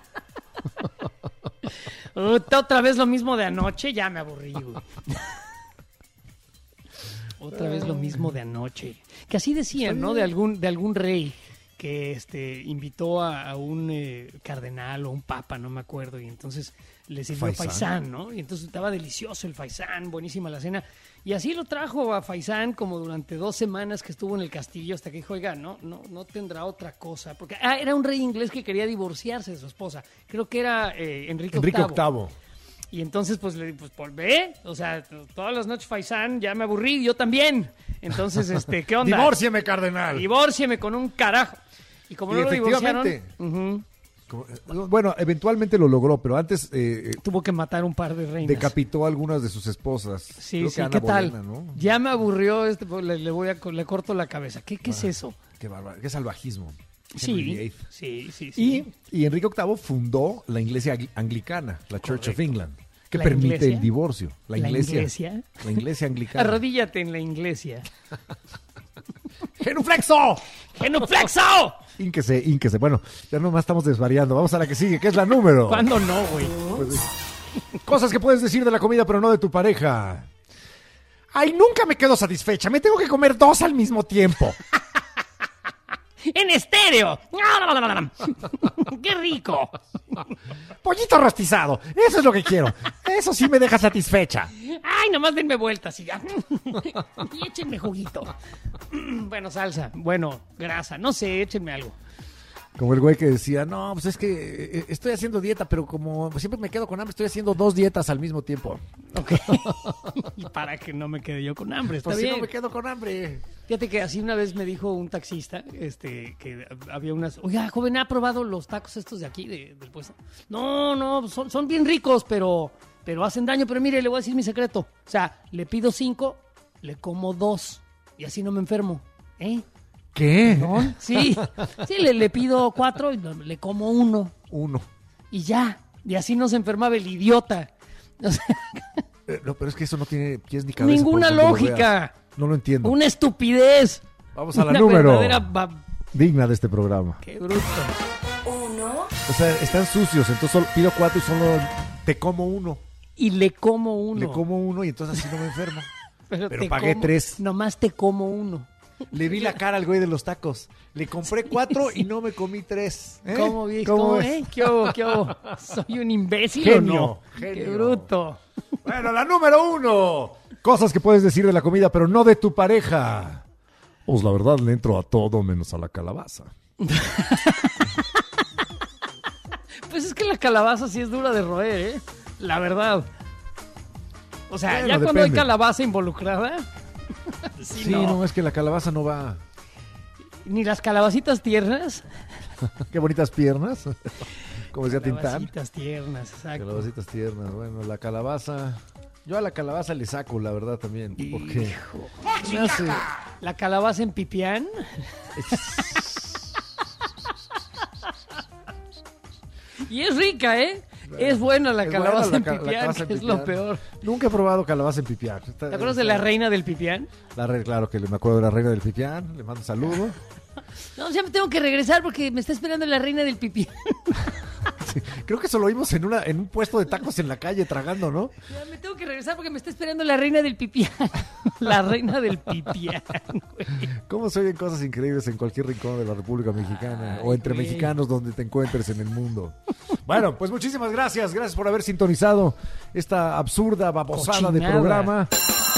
Otra otra vez lo mismo de anoche, ya me aburrí, güey. Otra vez lo mismo de anoche. Que así decían, ¿no? De algún, de algún rey que este invitó a, a un eh, cardenal o un papa, no me acuerdo, y entonces le sirvió Faisán. faisán, ¿no? Y entonces estaba delicioso el faisán, buenísima la cena. Y así lo trajo a faisán como durante dos semanas que estuvo en el castillo hasta que dijo, oiga, no, no, no tendrá otra cosa. Porque ah, era un rey inglés que quería divorciarse de su esposa. Creo que era eh, Enrique, Enrique octavo. Octavo. Y entonces, pues, le pues, por ve, o sea, t- todas las noches faisán, ya me aburrí, yo también. Entonces, este, ¿qué onda? Divórciame, cardenal. Divórcieme con un carajo. Y como Y no lo divorciaron, efectivamente. ujú, Como- eh, Bueno, eventualmente lo logró, pero antes eh, eh, tuvo que matar un par de reinas. decapitó a algunas de sus esposas. Sí, Creo sí, que Ana ¿qué tal? Bolena, ¿no? Ya me aburrió, este, pues, le, le voy a, co- le corto la cabeza. ¿Qué, qué es eso? Qué bárbaro, qué salvajismo. Henry Sí, vieighth. sí, sí, sí. Y, y Enrique octavo fundó la iglesia angli- anglicana, la Church of Correcto. England, que ¿La permite iglesia? el divorcio. La ¿La iglesia. iglesia? La iglesia anglicana. Arrodíllate en la iglesia. ¡Genuflexo! ¡Genuflexo! Ínquese, ínquese. Bueno, ya nomás estamos desvariando. Vamos a la que sigue, que es la número. ¿Cuándo no, güey? Cosas que puedes decir de la comida, pero no de tu pareja. Ay, nunca me quedo satisfecha. Me tengo que comer dos al mismo tiempo. ¡En estéreo! ¡Qué rico! Pollito rostizado. Eso es lo que quiero. Eso sí me deja satisfecha. ¡Ay, nomás denme vueltas y ya! Y échenme juguito. Bueno, salsa. Bueno, grasa. No sé, échenme algo. Como el güey que decía, no, pues es que estoy haciendo dieta, pero como siempre me quedo con hambre, estoy haciendo dos dietas al mismo tiempo. Ok. Y para que no me quede yo con hambre, está Pues bien. si no me quedo con hambre. Fíjate que así una vez me dijo un taxista, este, que había unas... Oiga, joven, ¿ha probado los tacos estos de aquí, de, del puesto? No, no, son, son bien ricos, pero, pero hacen daño. Pero mire, le voy a decir mi secreto. O sea, le pido cinco, le como dos, y así no me enfermo. ¿Eh? ¿Qué? ¿No? Sí, sí le, le pido cuatro y le como uno. Uno. Y ya, y así no se enfermaba el idiota. O sea, Eh, no, pero es que eso no tiene pies ni cabeza. ninguna por donde lo lógica. veas. No lo entiendo. Una estupidez. Vamos a la Una número. verdadera ba- Digna de este programa. Qué bruto. Uno. O sea, están sucios, entonces solo pido cuatro y solo te como uno. Y le como uno. Le como uno y entonces así no me enfermo. Pero, pero te pagué como- tres. Nomás te como uno. Le vi la cara al güey de los tacos. Le compré cuatro y no me comí tres. ¿Eh? ¿Cómo, vi- ¿Cómo cómo, ves? eh? ¿Qué hubo, qué hubo? ¿Soy un imbécil Genio, o no? genio. Qué bruto. Bueno, la número uno. Cosas que puedes decir de la comida, pero no de tu pareja. Pues la verdad le entro a todo menos a la calabaza. Pues es que la calabaza sí es dura de roer, ¿eh? La verdad. O sea, Bueno, ya cuando hay depende. calabaza involucrada... sí, Sí, no. no. es que la calabaza no va. Ni las calabacitas tiernas. Qué bonitas piernas. Como decía Tintán. Calabacitas tiernas, exacto. Calabacitas tiernas. Bueno, la calabaza. Yo a la calabaza le saco, la verdad, también. Porque Hijo. Me hace- La calabaza en pipián. Y es rica, ¿eh? Es buena la Es calabaza buena la en ca- la pipián, calabaza en que es lo pipián. peor. Nunca he probado calabaza en pipián. Está- ¿Te acuerdas de la reina del pipián? La re- claro que me acuerdo de la reina del pipián. Le mando un saludo. No, ya me tengo que regresar porque me está esperando la reina del pipián. Sí, creo que eso lo vimos en, una, en un puesto de tacos en la calle tragando, ¿no? Ya me tengo que regresar porque me está esperando la reina del pipián. La reina del pipián, güey. ¿Cómo se oyen cosas increíbles en cualquier rincón de la República Mexicana? o entre güey. mexicanos donde te encuentres en el mundo. Bueno, pues muchísimas gracias. Gracias por haber sintonizado esta absurda babosada de Cochinada. programa.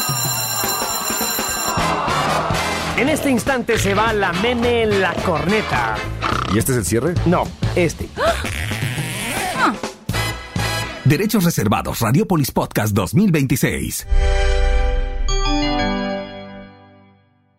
En este instante se va la meme en la corneta. ¿Y este es el cierre? No, este. Derechos reservados. Radiopolis Podcast dos mil veintiséis.